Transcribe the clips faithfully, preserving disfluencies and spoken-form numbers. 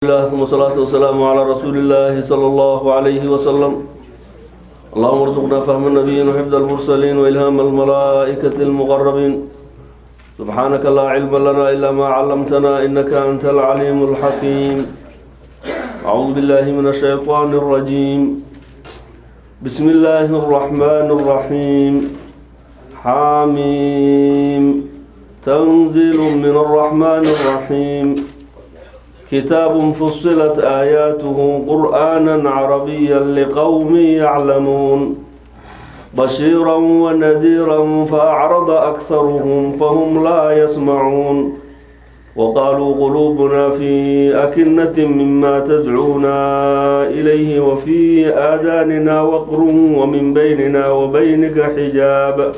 الله ثم الصلاة والسلام على رسول الله صلى الله عليه وسلم. اللهم ارزقنا فهم النبيين وحفظ المرسلين وإلهام الملائكة المقربين. سبحانك لا علم لنا إلا ما علمتنا إنك أنت العليم الحكيم. أعوذ بالله من الشيطان الرجيم. بسم الله الرحمن الرحيم. حاميم تنزيل من الرحمن الرحيم. كتاب فصلت آياته قرآنا عربيا لقوم يعلمون بشيرا ونذيرا فأعرض أكثرهم فهم لا يسمعون وقالوا قلوبنا في أكنة مما تدعونا إليه وفي آذاننا وقر ومن بيننا وبينك حجاب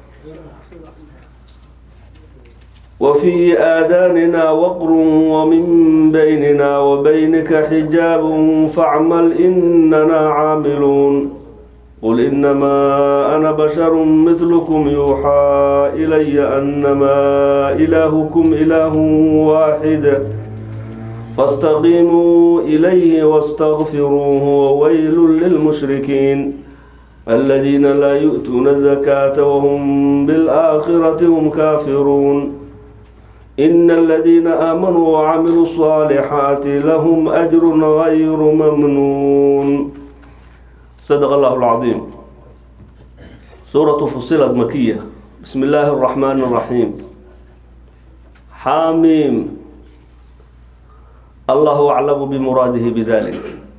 وفي آذاننا وقر ومن بيننا وبينك حجاب فاعمل إننا عاملون قل إنما أنا بشر مثلكم يوحى إلي أنما إلهكم إله واحد فاستقيموا إليه واستغفروه وويل للمشركين الذين لا يؤتون الزكاة وهم بالآخرة هم كافرون إن الذين آمنوا وعملوا الصالحات لهم أجر غير ممنون. صدق الله العظيم. سورة فصلت مكية. بسم الله الرحمن الرحيم. حاميم الله أعلم بمراده بذلك.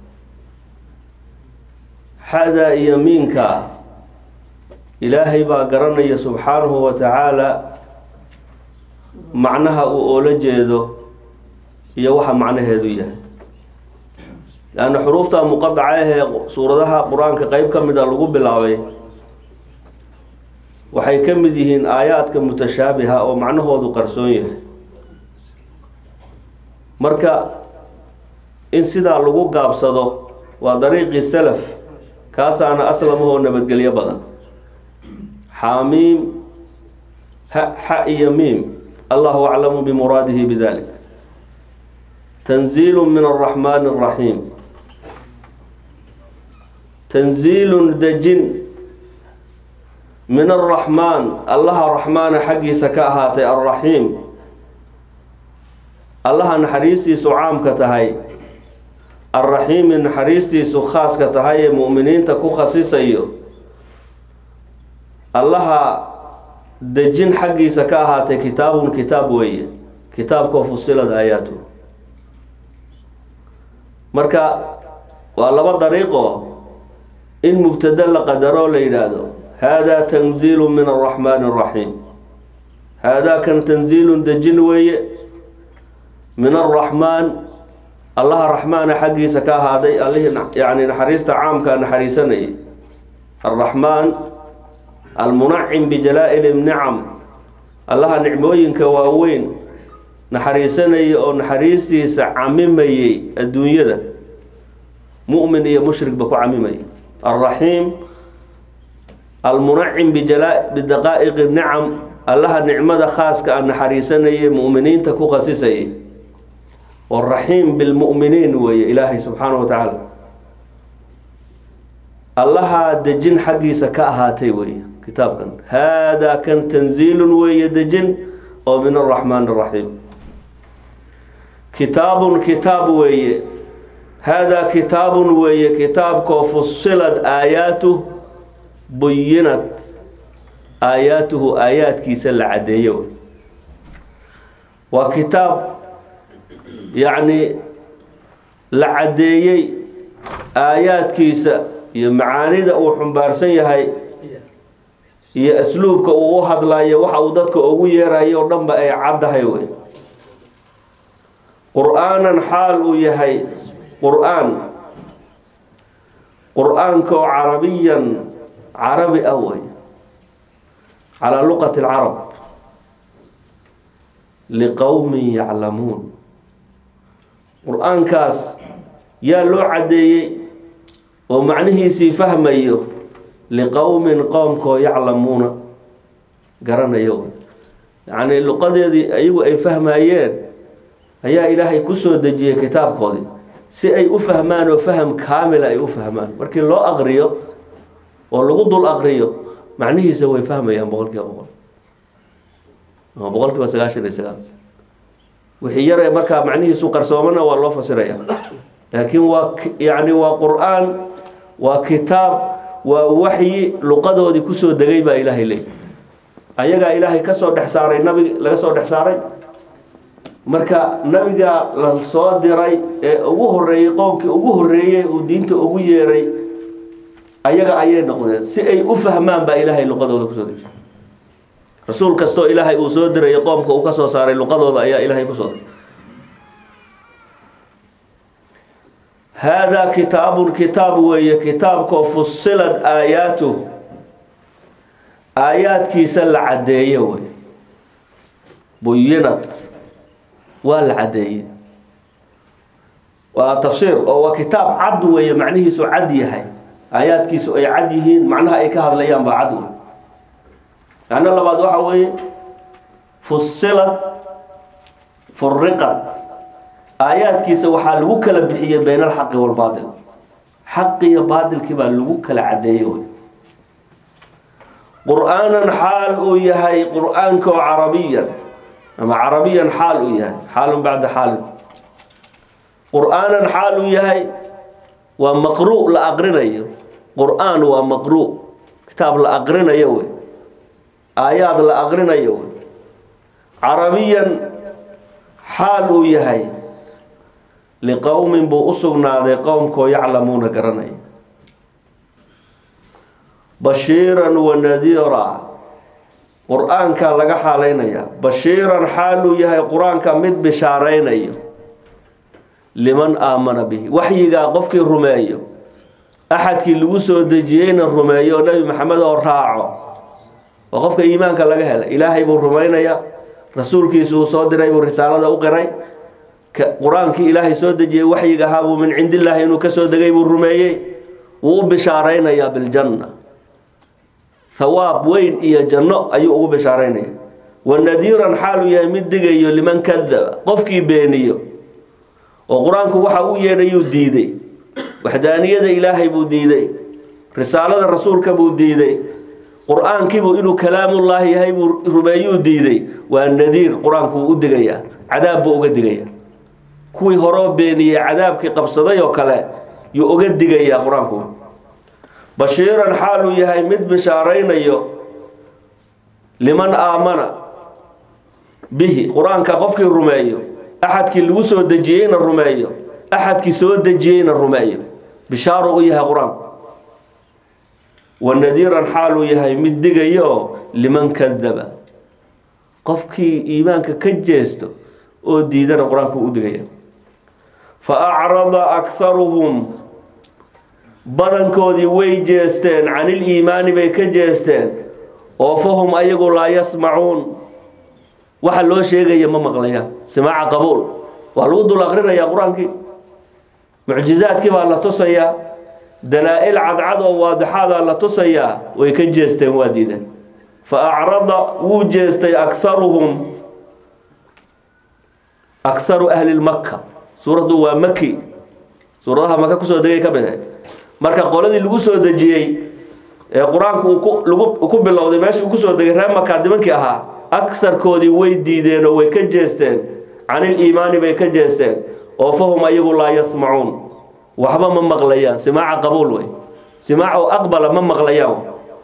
هذا يمينك إلهي باقرني سبحانه وتعالى macnaha uu oola jeedo iyo waxa macnaheedu yahay laana xuruufta muqaddaca ee suuradaha quraanka qayb kamid ah lagu bilaabay waxay kamid yihiin aayaadka mutashaabiha oo macnahoodu qarsoon yahay marka in sida lagu gaabsado waa dariiqi salaf kaasaana aslamuhu nabadgelyo badan. xaamiim ha ha iyo miim الله أعلم بمراده بذلك. تنزيل من الرحمن الرحيم. تنزيل دجن من الرحمن الله الرحمن حقي سكاهات الرحيم الله نحريسي سعام كتهي الرحيم نحريسي سخاص كتهي مؤمنين تكو خصيصيو الله دجن حقي سكاهات كتاب كتاب ويه كتاب فصلت آياته مركا والله طريقه إن مبتدأ لقدره ليلاده هذا تنزيل من الرحمن الرحيم. هذا كان تنزيل دجن ويه من الرحمن الله الرحمن حقي سكاهات يعني نحريست عام كان حريسني الرحمن المنعم بجلائل النعم الله نعموين كواوين نحريسني أو نحريسي عميمي الدنيا ده مؤمن يا مشرك بكو عميمي. الرحيم المنعم بجلاء بدقائق النعم الله نعمة خاص كأن نحريسني مؤمنين تكو قسيسي والرحيم بالمؤمنين ويا إلهي سبحانه وتعالى الله دجن حقي سكاهاتي ويا كتاب كان هذا كان تنزيل ويدجن ومن الرحمن الرحيم. كتاب كتاب وي هذا كتاب وي كتاب فصلت آياته بينت آياته آيات كيس العادية وكتاب يعني العادية آيات كيس معاني ذا وحنبارسن يهي iyo asluubka uu hadlayo waxa uu dadka ugu yeerayo dhanba ay cadahay way quraanan xaal uu yahay quraan quraanka carabiyan carabi away على لغة العرب لقوم يعلمون قرآن كاس يا لو عدي ومعنيه سي فهميه لقوم قومكو يعلمون قرنا يوم يعني اللغة دي أيوة أي فهمايين ayaa ilaahay ku soo dejiyay kitaabkoodii si ay u fahmaan oo faham kaamil ay u fahmaan markii loo aqriyo oo lagu dul aqriyo macnihiisa way fahmayaan boqolkiiba boqol oo boqolkiiba sagaashan iyo sagaal wixii yar ee markaa macnihiisu qarsoomana waa loo fasirayaa laakiin waa yani waa qur'aan waa kitaab waa waxyi luqadoodii kusoo degay baa ilaahay leeyahay ayagaa ilaahay ka soo dhex saaray nabi laga soo dhex saaray marka nabiga la soo diray ee ugu horeeyay qoomkii ugu horeeyay uu diinta ugu yeeray ayaga ayay noqdeen si ay u fahmaan baa ilaahay luqadooda kusoo degay rasuul kastoo ilaahay uu soo diray qoomka uu ka soo saaray luqadooda ayaa ilaahay kusoo diray هذا كتاب كتاب وهي كتاب فصلت آياته آيات كيس العدية وهي بينت والعدية وتفسير هو كتاب عدو وهي معنيه سو عدي هاي آيات كيس أي عديهين معناها أي كهذا الأيام بعدو يعني الله بعد واحد وهي فصلت فرقت آيات كيسا وحا لغو كلا بحية بين الحق والباطل حق يا باطل كبا لغو كلا عديه قرآنا حال يهي قرآن كو عربيا أما عربيا حال يهي حال بعد حال قرآنا حال يهي ومقروء لأقرنا قرآن ومقروء كتاب لأقرنا يوي آيات لأقرنا يوي عربيا حال يهي لقوم بأسقنا ذي قوم كو يعلمون كرني بشيرا ونذيرا قرآن كان لقى حالين بشيرا حالو يهي قرآن كان مد بشارين لمن آمن به وحيقا قفك الرمي أحد كي لوسو دجيين الرمي ونبي محمد الراعو وقفك إيمان كان لقى هلا إلهي بالرمين رسول كيسو صادر بالرسالة أقرأي قرآن كي إلهي سودجي وحي قهابه من عند الله إنه كسود قيب الرميي وبشارين يا بالجنة ثواب وين إيا جنة أيوه وبشارين والنذيرا حاله يمد قيو لمن كذب قفكي بينيو وقرآن كي وحاو ينيو ديدي وحدانية إلهي بو ديدي رسالة الرسول كبو ديدي قرآن كيبو إنه كلام الله يهي رميو ديدي والنذير قرآن كي ودقيا عذاب بو قدقيا kuwii hore beeniyay cadaabkii qabsaday oo kale yu uga digaya quraanku bashiran xaalu yahay mid bishaaraynayo liman aamana bihi quraanka qofkii rumeeyo ahadkii lagu soo dajiyayna rumeeyo ahadkii soo dajiyayna rumeeyo bishaaro u yahay quraanku wanadiran xaalu yahay mid digayo liman kadaba qofkii iimaanka ka jeesto oo diidana quraanku u digaya فأعرض أكثرهم بدن كودي ويجستين عن الإيمان بيكجستين وفهم أيقوا لا يسمعون وحلو شيء يما مغليا سماع قبول والوضو الأغرين يا قرآن كي معجزات كيف الله تصيا دلائل عدعد وواضحات الله تصيا ويكجستين واديدا فأعرض وجستين أكثرهم أكثر أهل المكة سورة ومكي سورة مكة كسر دقيقة كبيرة مركا قولدي لغو سو دجيي قرآنكو uku bilowday meesha ugu soo degay reer Makka dimankii ahaa aksarkoodii way diideen oo way ka jeesteen anil iimaani bay ka jeesteen oo fahum ayagu la yasmacuun waxba ma maqlayaan simaaca qabuul way simaacu aqbala ma maqlayaan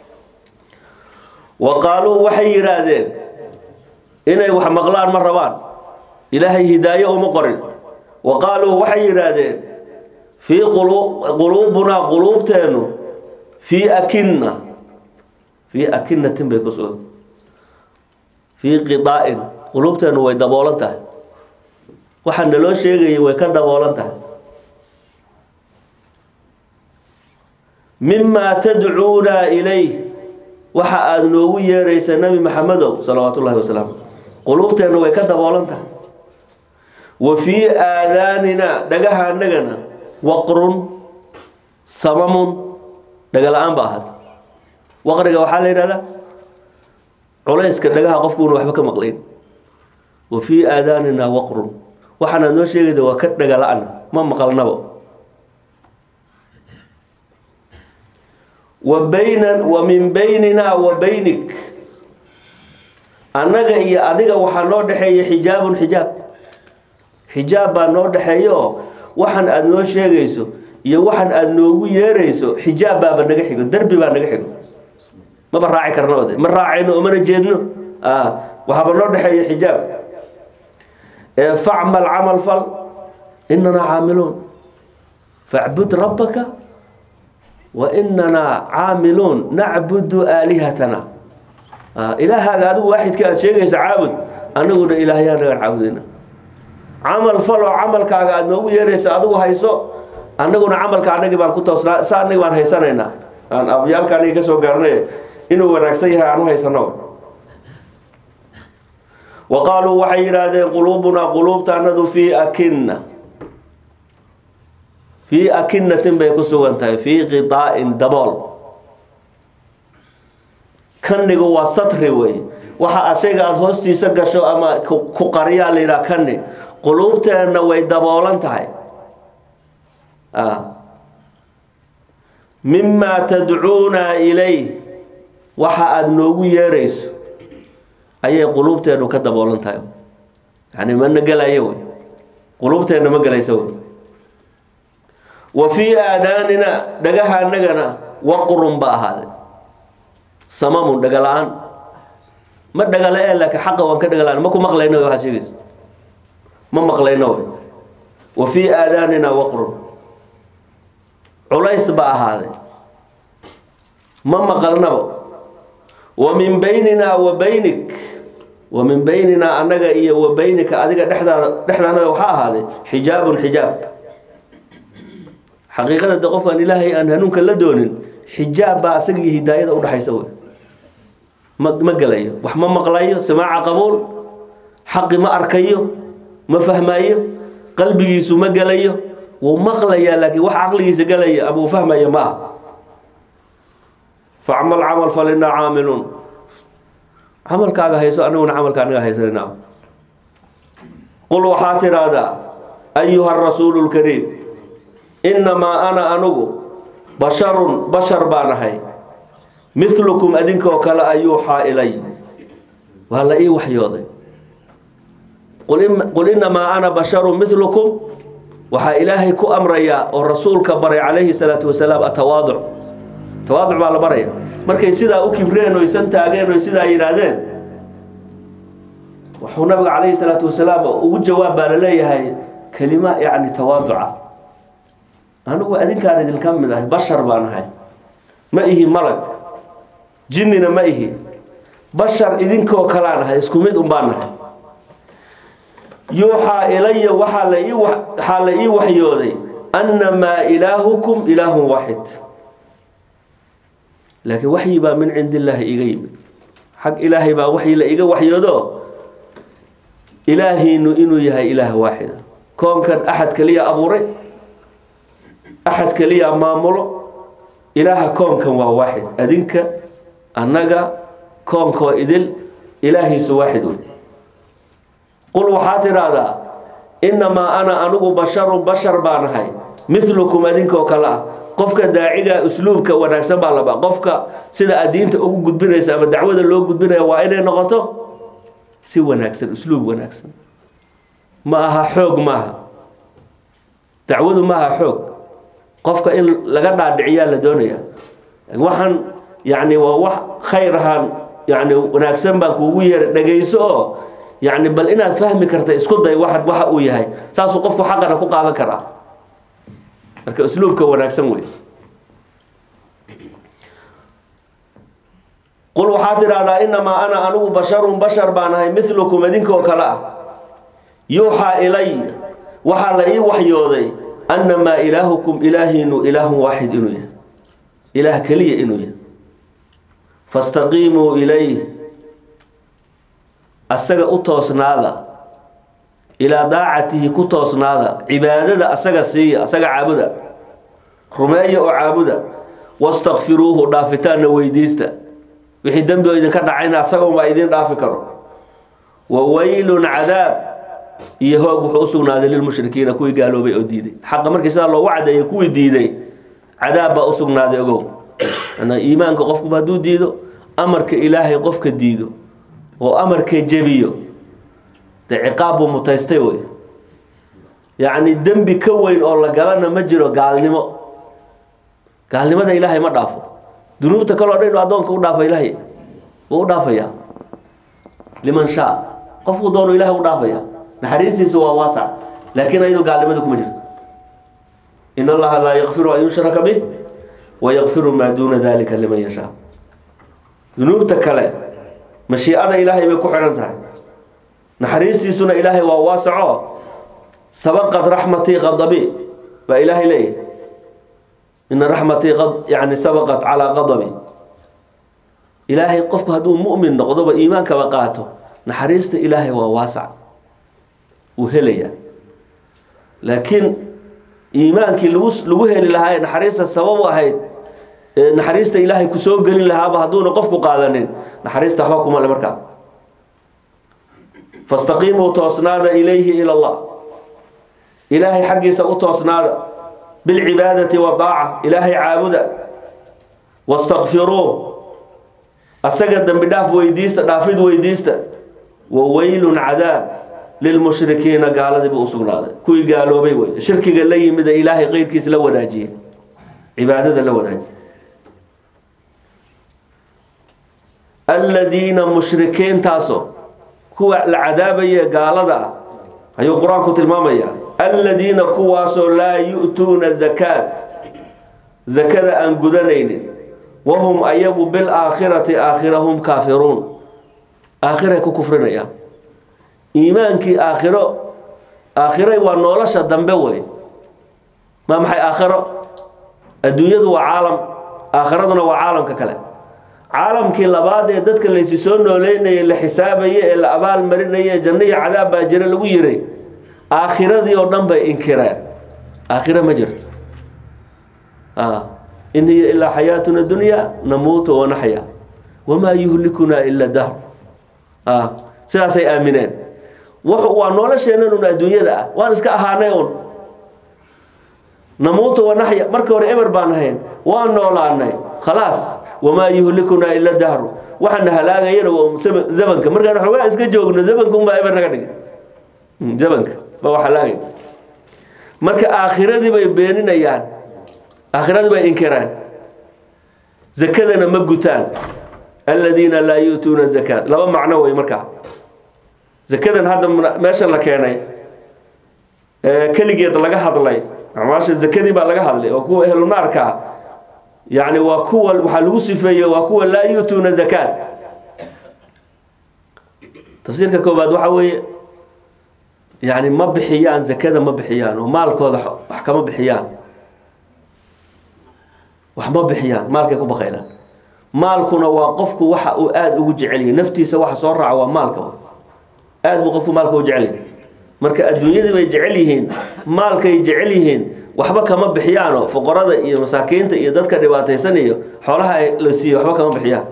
وقالوا waxay yiraahdeen inay wax maqlaan ma rabaan ilaahay hidaayo uma qorin وقالوا waxay yiraahdeen في قلوبنا قلوبتنا في أكنة في أكنة بكسور في قضاء قلوبتنا ويدبولتها وحنا لو شيء ويكدبولتها مما تدعونا إليه وحا أدنوية رئيس النبي محمد صلوات الله وسلم قلوبتنا ويكدبولتها وفي آذاننا دقها نقنا وقر صمم دقلان باهد وقرق وحالين هذا عليسك دقها قفكون وحبك مقلين وفي آذاننا وقر waxaan noo sheegay waa ka dhaga la'aan ma maqalnabo wa baynan wa min baynina wa baynik annaga iyo adiga waxaa noo dhaxeeya xijaabun xijaab xijaab baa noo dhaxeeyo waxaan aad noo sheegayso iyo waxaan aad noogu yeerayso xijaab baaba naga xigo darbi baa naga xigo maba raaci karno wade ma raacayno umana jeedno ah waxaaba noo dhaxeeya xijaab ee fa'mal amal fal innana aamilun fa'bud rabbaka wa innana aamilun na'budu alihatana ah ilaahaga adigu waahidka aad sheegaysa caabud anaguna ilaahayana caabudina amal fal oo amalkaaga aad noogu yeeraysa adigu hayso annaguna amalka anagi baan ku toosnaa saanay waan haysanayna aan abyaalkaani ka soo gaarnay inuu wanaagsan yahay aanu haysano waqaalu waxay yiraahdeen qulubuna qulubtaanadu fi akinna fi akinnatin bay ku sugan tahay fi qita'in dabol kannigu waa satri way waxa asaga aad hoostiisa gasho ama ku qariya leeyahay kanni qulubteena way daboolan tahay ah mimma tad'una ilay waxa aad noogu yeerayso ayay qulubteenu ka daboolan tahay yani ma nagalayo qulubteena ma galayso wa fi aadanina dhagaha nagana waqrun ba ahade samamun dhagalaan ma dhagalee laakiin xaq waan ka dhagalaan ma ku maqlayno waxa sheegayso ma maqlayno wa fi aadanina waqrun culays ba ahade ma maqalnabo wa min baynina wa baynik wa min baynina anaga iyo wa baynika adiga dhexdaada dhexdaana waxa ahade xijaabun xijaab xaqiiqada qofkan ilaahay aan hanuunka la doonin xijaab ba asaga hidaayada u dhaxaysa way ma ma galayo wax ma maqlayo samaaca qabuul xaqi ma arkayo ma fahmayo qalbigiisu ma galayo wuu maqlaya laakiin wax aqligiisa galaya abu fahmaya ma fa'mal amal falina aamilun amalkaaga hayso anaguna amalkaaga haysanaa qul waxa tirada ayuha ar-rasulul kareem inma ana anugu basharun bashar baanahay mithlukum adinka kala ayuha ilay wala ii waxyooday qul inma ana basharun mithlukum waxa ilaahay ku amraya oo rasuulka baray calayhi salaatu wasalaam atawaadu tawaadu baa la baraya markay sida u kibreen oo isan taageen oo sida yiraahdeen wuxuu nabiga calayhi salaatu wasalaam ugu jawaab baa leeyahay kalima yaani tawaaduca anigu adinkaan idin kamid ah bashar baan ahay ma ihi malag jinnina ma ihi bashar idinkoo kala ahay isku mid un baan ahay yuuxa ilayya waxa la ii waxa la ii waxyooday annama ilaahukum ilaahun waahid laakiin waxyi baa min indillaahi iga yimid xaq ilaahay baa waxyi la iga waxyoodo ilaahinu inuu yahay ilaah waahid koonkan ahad kaliya abuuray ahad kaliya maamulo ilaaha koonkan waa waahid adinka annaga koonko idil ilaahiisu waahid qul waxa tirada inma ana anugu basharun bashar baanahay mithlukum adinka kala qofka daaciga usluubka wanaagsan baa laba qofka sida adiinta ugu gudbinaysa ama dacwada loo gudbinayo waa inay noqoto si wanaagsan usluub wanaagsan ma aha xoog ma aha dacwadu ma aha xoog qofka in laga dhaadhiciyaa la doonaya waxaan yaani waa wax khayr ahaan yaani wanaagsan baa kuugu yeer dhageyso yaani bal inaad fahmi karta isku day waxa waxa uu yahay saasoo qofku xaqana ku qaadan karaa marka usluubka wanaagsan way qul waxa tirada inma ana anugu basharun bashar baanahay mithlukum adinka kala yuuha ilay waxa la ii waxyooday annama ilaahukum ilaahinu ilaahun waahid inuu yahay ilaah kaliya inuu yahay fastaqimu ilayhi asaga u toosnaada ila daacatihi ku toosnaada cibaadada asaga siiya asaga caabuda rumeeyo oo caabuda wastaghfiruhu dhaafitaana weydiista wixii dambi idin ka dhacayna asaga ma idin dhaafi karo wa waylun cadaab يهوج وحوسون هذا للمشركين كوي قالوا بيوديدي حق مركي سال الله وعد يكوي ديدي عذاب أسون هذا يقول أنا إيمانك قفك بدو ديدو أمرك إلهي قفك ديدو وأمرك جبيو ده عقاب متستوي يعني الدم بكوين الله قالنا مجرو قال نما قال لماذا إلهي ما ضافه ذنوب تكلوا عليه وعدونك وضاف إلهي وضاف يا لمن شاء قفوا دون إلهي وضاف يا نحريسي سوى واسع لكن أيضا قال لماذا مجر إن الله لا يغفر أن يشرك به ويغفر ما دون ذلك لمن يشاء ذنوب تكلوا مشيئة إلهي بكحرنتها نحريسي سنة إلهي وواسع سبقت رحمتي غضبي فإلهي ليه إن رحمتي غض يعني سبقت على غضبي إلهي قفك هدو مؤمن غضب إيمانك وقاته نحريست إلهي وواسع وهليا لكن إيمانك لوهل لهاي نحريست السبب وهيد نحريست إلهي كسوق قليل لها بهدون قفك قادنين نحريست أحواكم على مركب فاستقيموا توصناد إليه إلى الله إلهي حقي سأتوصناد بالعبادة والطاعة إلهي عابدا واستغفروه أسجد بداف ويديست دافد ويديست وويل عذاب للمشركين قال ذي بأسقنا هذا كوي قالوا بيوي الشرك قال لي مدى إلهي غير كيس لو داجي عبادة لو داجي الذين مشركين تاسو هو العذاب قال ذا هي القرآن كتب المامية الذين كواسوا لا يؤتون الزكاة زكاة أن قدنين وهم أيبوا بالآخرة آخرهم كافرون آخرة كفرنا يا إيمانك آخرة آخرة ونولش الدنبوي ما محي آخرة الدنيا هو عالم آخرتنا هو عالم ككلام عالم كي لبعض يدك اللي يسون لين اللي حسابه اللي أبال مرينا جنة عذاب باجر الويري آخرة دي أردن بإنكران آخرة مجر آه إن هي إلا حياتنا الدنيا نموت ونحيا وما يهلكنا إلا الدهر آه سلاسي آمنين وحو نولا شيئا الدنيا دا وانسك أهانيون نموت ونحيا مركور إمر بانهين وان نولا خلاص وما يهلكنا إلا الدهر وحنا هلاقا ينو زمنك مركا نحوها اسك جوغنا زمنكم با إمر نغنق زمنك فهو حلاقي مركا آخرة دي بيبينين أيان آخرة دي بينكران زكادنا مقوتان الذين لا يؤتون الزكاة لما معنوه مركا زكادنا هذا ماشا لكيني كليجيت لغا هدلي عماش الزكادي با لغا هدلي وكو اهل النار كا يعني وكو waxa lagu sifeeyo waa kuwa la yuutuna zakat tafsiirka koobaad waxa weeye يعني ما بحيان زكاة ما بحيان ومالكooda wax kama bixiyaan wax ma bixiyaan maalka ku baqaylaan maalkuna waa qofku waxa uu aad ugu jecel yahay naftiisa waxa soo raaca waa maalka aad buu qofku maalka u jecel yahay marka adduunyada bay jecel yihiin maalkay jecel yihiin waxba kama bixiyaan oo fuqarada iyo masaakiinta iyo dadka dhibaataysan iyo xoolaha la siiyo waxba kama bixiyaan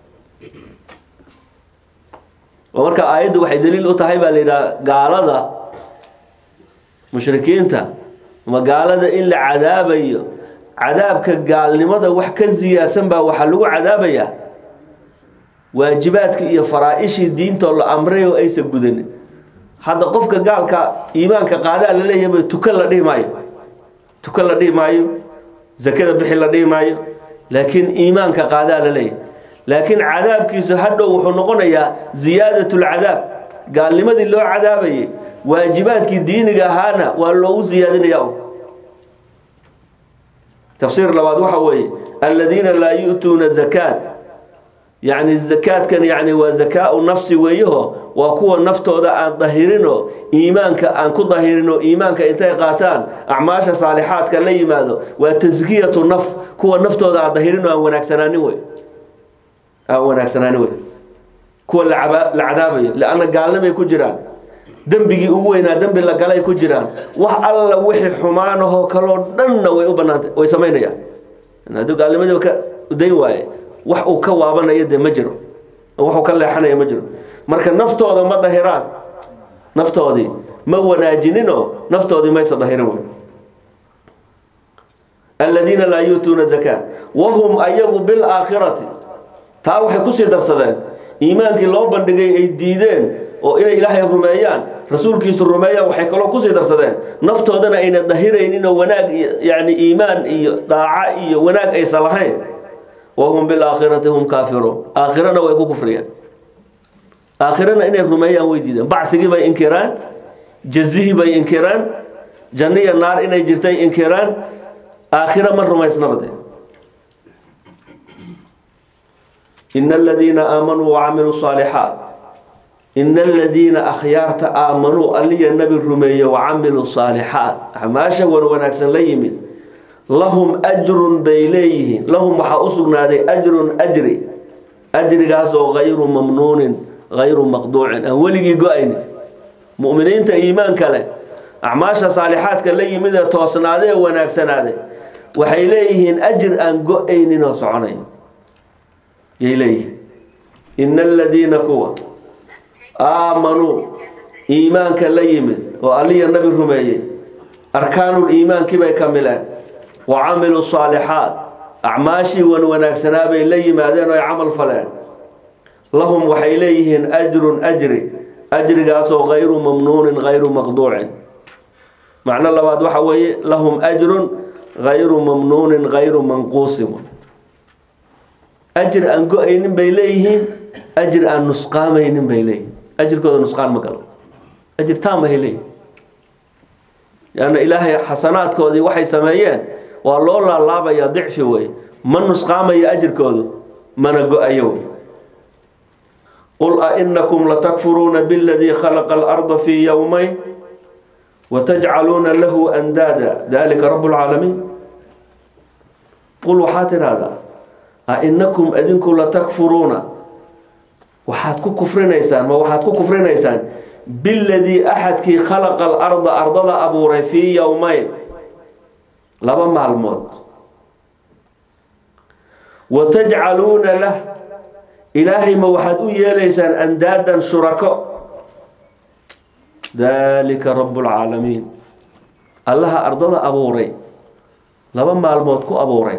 ومركا آيات waxay daliil u tahay baa leeyahay gaalada mushrikiinta magaalada in la cadaabayo cadaabka gaalnimada wax ka ziyaasan baa waxa lagu cadaabaya waajibaadka iyo faraa'ishi diinta la amray oo aysan gudan hada qofka gaalka iimaanka qaada la leeyahay tukal la dhimayo tukal la dhimayo zakada bixi la dhimayo laakiin iimaanka qaada la leeyahay لكن عذاب كيسو حدو وحو نقونيا زيادة العذاب قال لماذا لو عذابي واجبات كي دينك هانا ولو زيادة يوم تفسير لواد وحوي الذين لا يؤتون الزكاة يعني الزكاة كان يعني وزكاء النفس ويهو وكو نفتو دا أن ظهيرينو إيمانك أن كو ظهيرينو إيمانك إنتاي قاتان أعماش صالحات كان لي ماذا وتزكية النفس كو نفتو دا أن ظهيرينو أن ونكسناني وي أو ونكسناني وي كو العذاب لأن قالنا ما يكون جيران دنبغي اووينا دنب لا غلاي ku jiraan wax alla wixii xumaanaho kala dhanna way u banaantay way sameynayaan hadu gaalnimada ka uday waaye wax uu ka waabanaya de ma jiro wax uu ka leexanaya ma jiro marka naftooda ma dahiraan naftoodii ما وناجنينو نفتو دي ما يصدهرون الذين لا يؤتون الزكاة وهم أيغوا بالآخرة تاوحي كسي درسدان إيمانك الله بندقي أي ديدين oo inay ilaahay rumeeyaan rasuulkiisu rumeeyaan waxay kala ku sii darsadeen naftoodana ayna dahireen in wanaag yaani iimaan iyo daaca iyo wanaag ay salahayn wahum bil aakhirati hum kaafiruun aakhirana way ku kufriyaan aakhirana inay rumeeyaan way diideen bacsiga bay inkiraan jazihi bay inkiraan janniya naar inay jirtay inkiraan aakhira ma rumaysna bade innal ladina aamanu wa amilu salihat إن الذين أخيارت آمنوا ألي النبي الرمي وعملوا الصالحات حماشا ونكسن ليمين لهم أجر بيليه لهم وحاوسنا دي أجر أجري أجري قاسو غير ممنون غير مقضوع أولي قائن مؤمنين تإيمان كله أعماشا صالحات كالليمين توصنا دي ونكسنا دي وحيليهن أجر أن قائن وصعنين يليه إن الذين كوا آمنوا إيمان كليمة وعلي النبي الرمي أركان الإيمان كما يكملان وعملوا الصالحات أعماشي ونكسنا بي ليما ذين ويعمل فلان لهم وحيليهن أجر أجري أجر قاسو غير ممنون غير مقضوع معنى الله بعد وحوي لهم أجر غير ممنون غير منقوص أجر أن قائن بيليهن أجر أن نسقامين بيليهن أجر كذا نسقان مقال أجر تام هلي لأن يعني إلهي حسنات كذي وحي سمايان والله لا الله بيضعف وي من نسقام أجر كذا من أجو أيوه قل أئنكم لتكفرون بالذي خلق الأرض في يومين وتجعلون له أندادا ذلك رب العالمين قل وحاتر هذا أئنكم أذنكم لتكفرون waxaad ku kufrinaysaan ma waxaad ku kufrinaysaan billadii ahadkii khalaqa al-ardha ardada abuuray fi yawmayn laba maalmood wa taj'aluuna lah ilaahi ma waxaad u yeelaysaan andaadan shurako dalika rabbul alamin allaha ardada abuuray laba maalmood ku abuuray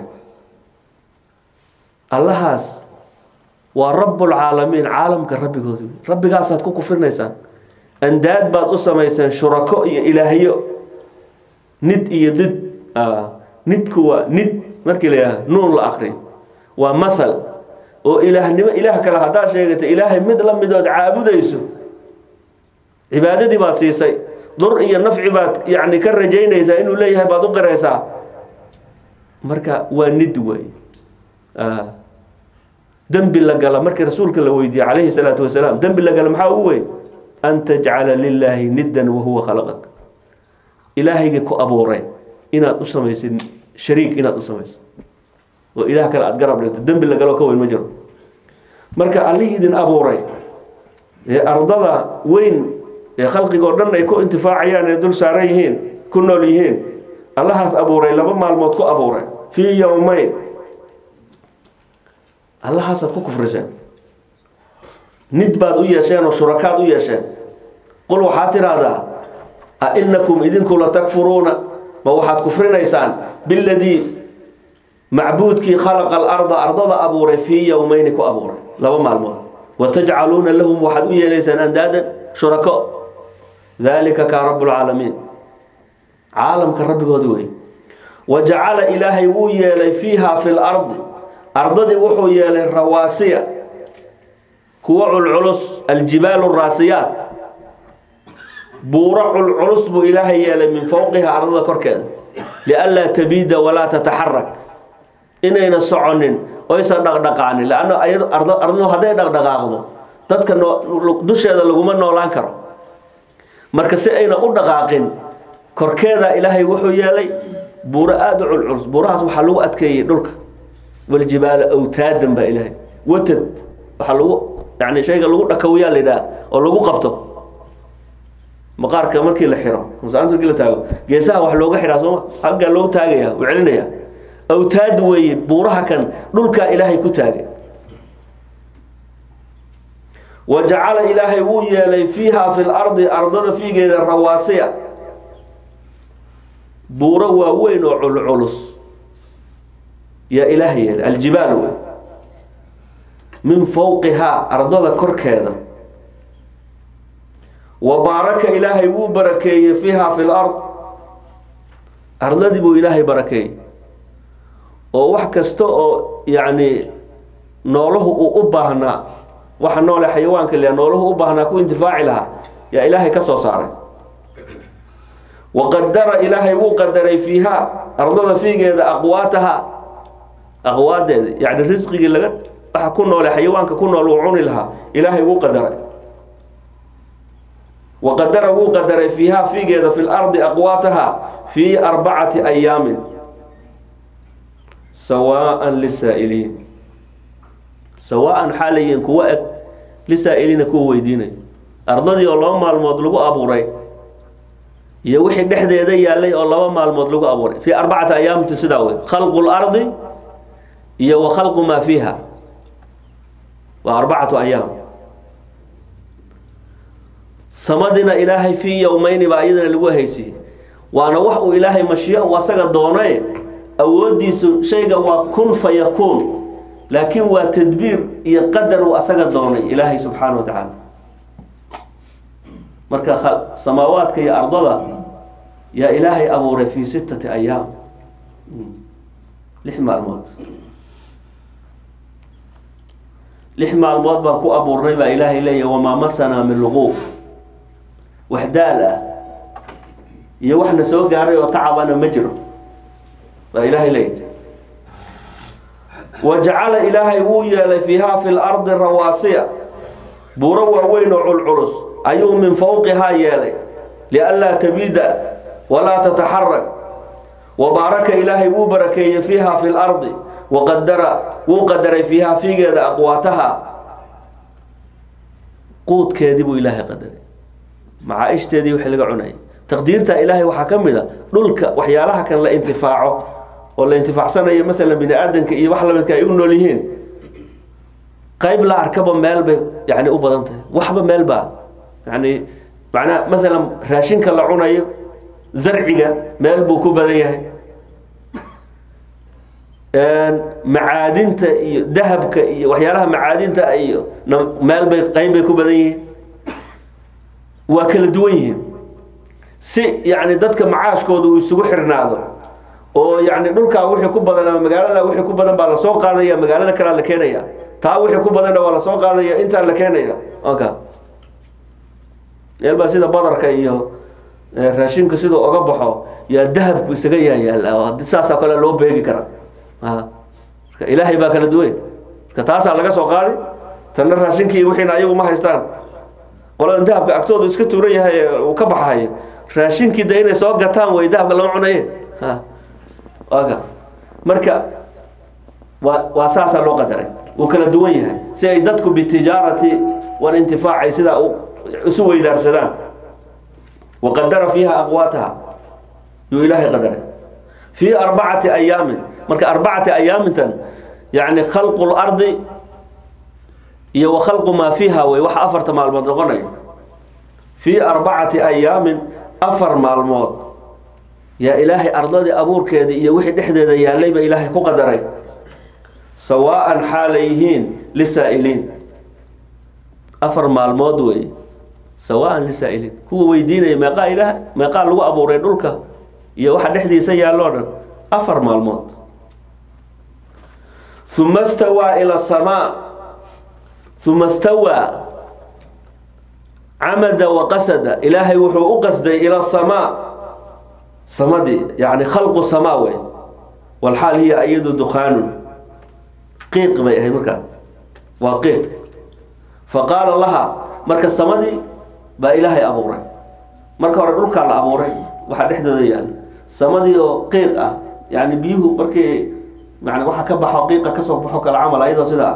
allahaas ورب العالمين عالم كربي قدوم ربي قاصد كوكو فرنيسان أنداد بعد أسميسان شركاء إلهية ند يدد آه ند كوا ند مركي لها نون الآخرين ومثل وإله نما إله كلا هذا شيء إله مدل مدود عابد يسوع عبادة دي باسيسي ضر إيه النفع بعد يعني كرجين إذا إنه ليه بعد قريسا مركا وند وي آه دنب لقال مرك رسولك لويدي عليه الصلاة والسلام دنب لقال محاوي أن تجعل لله ندا وهو خلقك إلهي كو أبوري إنا أسميس شريك إنا أسميس وإلهك لا أتقرب له دنب لقال كوي المجر مرك عليه إذن أبوري أرضها وين خلقي قردنا يكون انتفاعي يعني دول ساريهين كنا ليهين الله هس أبوري لما الموت كو أبوري في يومين الله حسد كو كفرسان ند بعد وياشان وشركات وياشان قل وحاتر هذا أئنكم إذنكم لتكفرون ما وحات كفرين إيسان بالذي معبود كي خلق الأرض أرض أبوري في يومين كو أبوري لو معلومات وتجعلون لهم وحد وياشان أندادا شركاء ذلك كرب العالمين عالم كرب قدوي وجعل إلهي ويالي فيها في الأرض أرضي وحو يالي الرواسية كوع العلص الجبال الراسيات بورع العلص بو إلهي يالي من فوقها أرض كركاد لألا تبيد ولا تتحرك إنين الصعنين ويسا دقدقاني لأن أرض أرضه هذا دقدقاقضه تذكر دوش هذا لقمان نولان كرا مركزي أين أدقاقين كركاد إلهي وحو يالي بورع أدعو العلص بورع سبحانه لو أتكي دولك والجبال أوتادا بإلهي وتد وحلو يعني شيء لو دكويا لدا او لو قبطو مقارك markii la xiro musaantu kila taago geesaha wax looga xiraa soo xagga loo taagaya u celinaya awtaad way buuraha kan dhulka ilaahay ku taagay وجعل إلهي ويلي فيها في الأرض أرضنا في جيد الرواسية بوروا وين علص يا إلهي الجبال من فوقها أرضنا كركيدا وبارك إلهي وبركي فيها في الأرض أرضنا بو إلهي بركي ووحكستو يعني نوله أبهنا وحن نول حيوان كله نوله أبهنا كو انتفاع لها يا إلهي كسو صار وقدر إلهي وقدر فيها أرضنا في جيد أقواتها أقوات يعني الرزق اللي حكون نول حيوان ككون نول وعون لها إلهي وقدر وقدر وقدر فيها في جيد في الأرض أقواتها في أربعة أيام سواء للسائلين سواء حاليا كواء لسائلين كوا ويدين أرضي الله ما المطلوب أبوري يوحي نحن يدي علي الله ما المطلوب أبوري في أربعة أيام تسداوي خلق الأرض يو خلق ما فيها وأربعة أيام صمدنا إلهي في يومين بعيدا لوهيسي وأنا وحو إلهي مشيئة وسقط دوني أودي شيء وكن فيكون لكن وتدبير يقدر وأسقط دوني إلهي سبحانه وتعالى مركا خلق سماوات كي أرضها يا إلهي أبوري في ستة أيام لحمى الموت لحمى الموت باكو أبوري با إلهي لي وما مسنا من لغوب وحدالة يا وحنا سوى قاري وتعبنا مجرم وإلهي لي وجعل إلهي ويا فيها في الأرض الرواسية بروا وين العرس أيهم من فوقها يالي لئلا تبيد ولا تتحرك وبارك إلهي وبركي فيها في الأرض وقدر وقدر فيها في جد أقواتها قوت كاذب إلهي قدر مع إيش تدي وحلق عني تقديرته إلهي وحكم ذا للك وحيالها كان لا انتفاعه ولا انتفاع سنة مثلا بني آدم كي وحلا من كيقولوا ليهين قيب لا أركبه مال ب يعني أبدانته وحبة مال با يعني معناه مثلا راشين كلا عناي زرعية مال بوكو بديه معادن ذهب ك وحيالها معادن تأيه مال بقيم بيكو بديه وكل دويه سي يعني دتك معاش كودو يسوق حرناده oo yaani dhulka wixii ku badan magaalada wixii ku badan baa la soo qaadaya magaalada kale la keenaya taa wixii ku badan waa la soo qaadaya inta la keenaya okay yalba sida badarka iyo raashinka sida uga baxo ya dahabku isaga yaayay hadii saasa kale loo beegi kara ha marka ilaahay baa kala duway marka taasa laga soo qaadi tan raashinkii wixii ayagu ma haystaan qolada dahabka agtooda iska tuuran yahay uu ka baxay raashinkii deynay soo gataan way dahabka lama cunaye ha oga marka waa saasa loo qadaray oo kala duwan yahay si ay dadku bi tijaarati wal intifaa'i sida isu weydaarsadaan وقدر فيها أقواتها يو إلهي قدره في أربعة أيام مرك أربعة أيام تن يعني خلق الأرض يو خلق ما فيها ويوح أفر مع المدغني في أربعة أيام أفر مع الموت يا إلهي أرضي أبور كذي يوحي نحن يا ليب إلهي كو قدري سواء حاليهين للسائلين أفر مع الموت سواء للسائلين كو ويدين ما قال إله ما قال لو أبو ريدولك يا واحد نحدي سيا لورن أفر مع الموت ثم استوى إلى السماء ثم استوى عمد وقصد إلهي وحو قصد إلى السماء صمدي يعني خلق السماوي والحال هي أيد دخان قيق بي هي مركا وقيق فقال لها مركا السمدي با إلهي أبوري مركا ردولك على أبوري واحد إحدى ديال سمدي قيق يعني بيهو مركي يعني واحد كبح حقيقة كسب بحق العمل أيضا سدا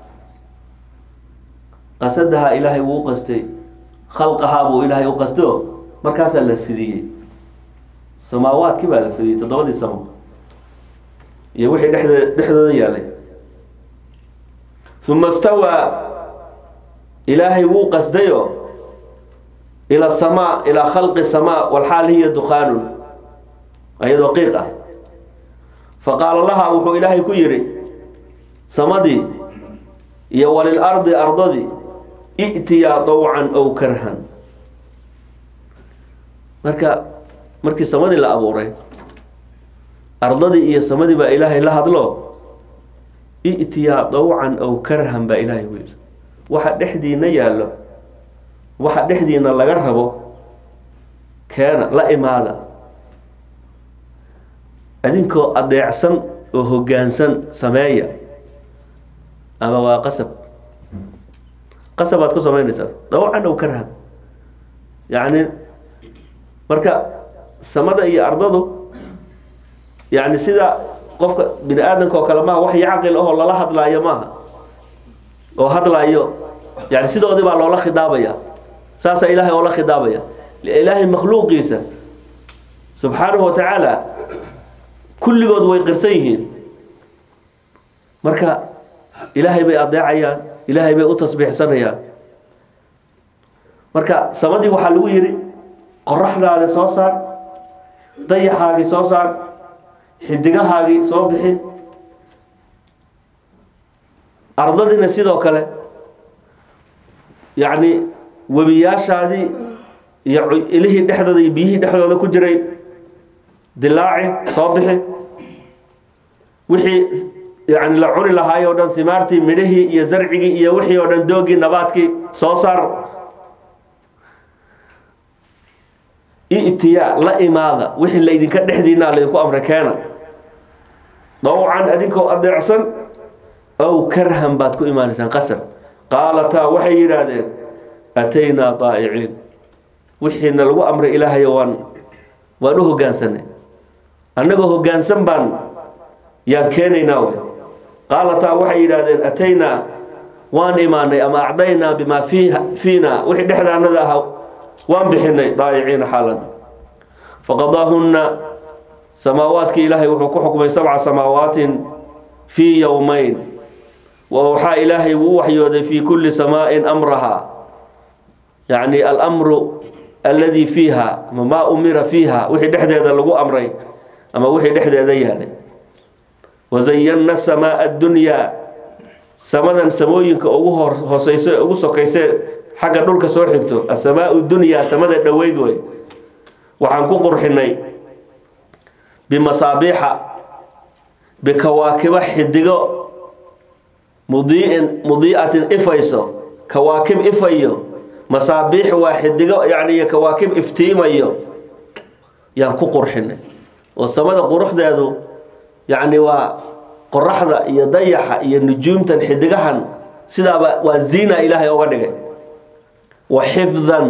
قصدها إلهي وقصدي خلقها أبو إلهي وقصده مركز الفدية سماوات كبا الفدية تضوض السماء يوحي نحن نحن ديالي ثم استوى إلهي وو قصديو إلى السماء إلى خلق السماء والحال هي دخان أي دقيقة فقال لها وحو إلهي كيري سمدي يا وللأرض أرضدي ائتيا طوعا أو كرها مركا مركي سمدي لا أبوري أرضدي يا سمدي با إلهي لا هدلو ائتيا طوعا أو كرها با إلهي وير واحد دحدي نيالو واحد دحدي إن الله قربه كان لا إمادة أدينكو أضيعسن وهجانسن سمايا أما وقصب قصبات كو سمايا نسر طوعا أو كرها يعني مركا سمدا إيا أرضه يعني سيدا قفك بني آدم كو كلمة وحي عقل أهو الله هد لا يماها أو هد لا يو يعني سيدا ودي بقى الله خدابيا ساسا إلهي والله خدابيا لإلهي مخلوق يسا سبحانه وتعالى كل قد ويقرسيهين مركا إلهي بي أضيعيان إلهي بي أتصبح سنيان مركا سمدي وحلو يري قرح هذا صوصار ضيح هاقي صوصار حدقا هاقي صوبحي أرضنا سيدو كله يعني وبياش هذه إلهي دحدد بيه دحدد كجري دلاعي صوبحي وحي يعني لعوني لهاي ودن ثمارتي مرهي يا زرعي يا وحي ودن دوغي نباتكي صوصار ائتياء لا إماذا وحي اللي إذن كدحدينا لينكو أمريكانا ضوعا أدينكو أدعسن أو كرهم باتكو إيمانسان قسر قالتا وحي يرادين أتينا طائعين وحينا لو أمر إلهي وان وانوه قانسن أنه قانسن بان يان كيني ناوي قالتا وحي يرادين أتينا وان إيماني أما أعطينا بما فيها فينا وحي دحدا نداها وان بحني ضائعين حالا فقضاهن سماواتك إلهي وحكو حكمي سبع سماوات في يومين وأوحى إلهي ووحي في كل سماء أمرها يعني الأمر الذي فيها ما أمر فيها وحي دحد هذا لغو أمري أما وحي دحد هذا يالي وزينا السماء الدنيا سمدا سموينك أوه هسيسي أوه سوكيسي حق دولك سوحكتو السماء الدنيا سمدا دويدوي وحنكو قرحني بمصابيح بكواكب حدقو مضيء مضيئة إفايسو كواكب إفايو مصابيح واحد يعني كواكب افتيميو يعني كو قرحنا والسماء قرح دادو يعني وقرح ذا يضيح ينجوم تنحدقهن سيدا والزينة إلهي وغدقه وحفظا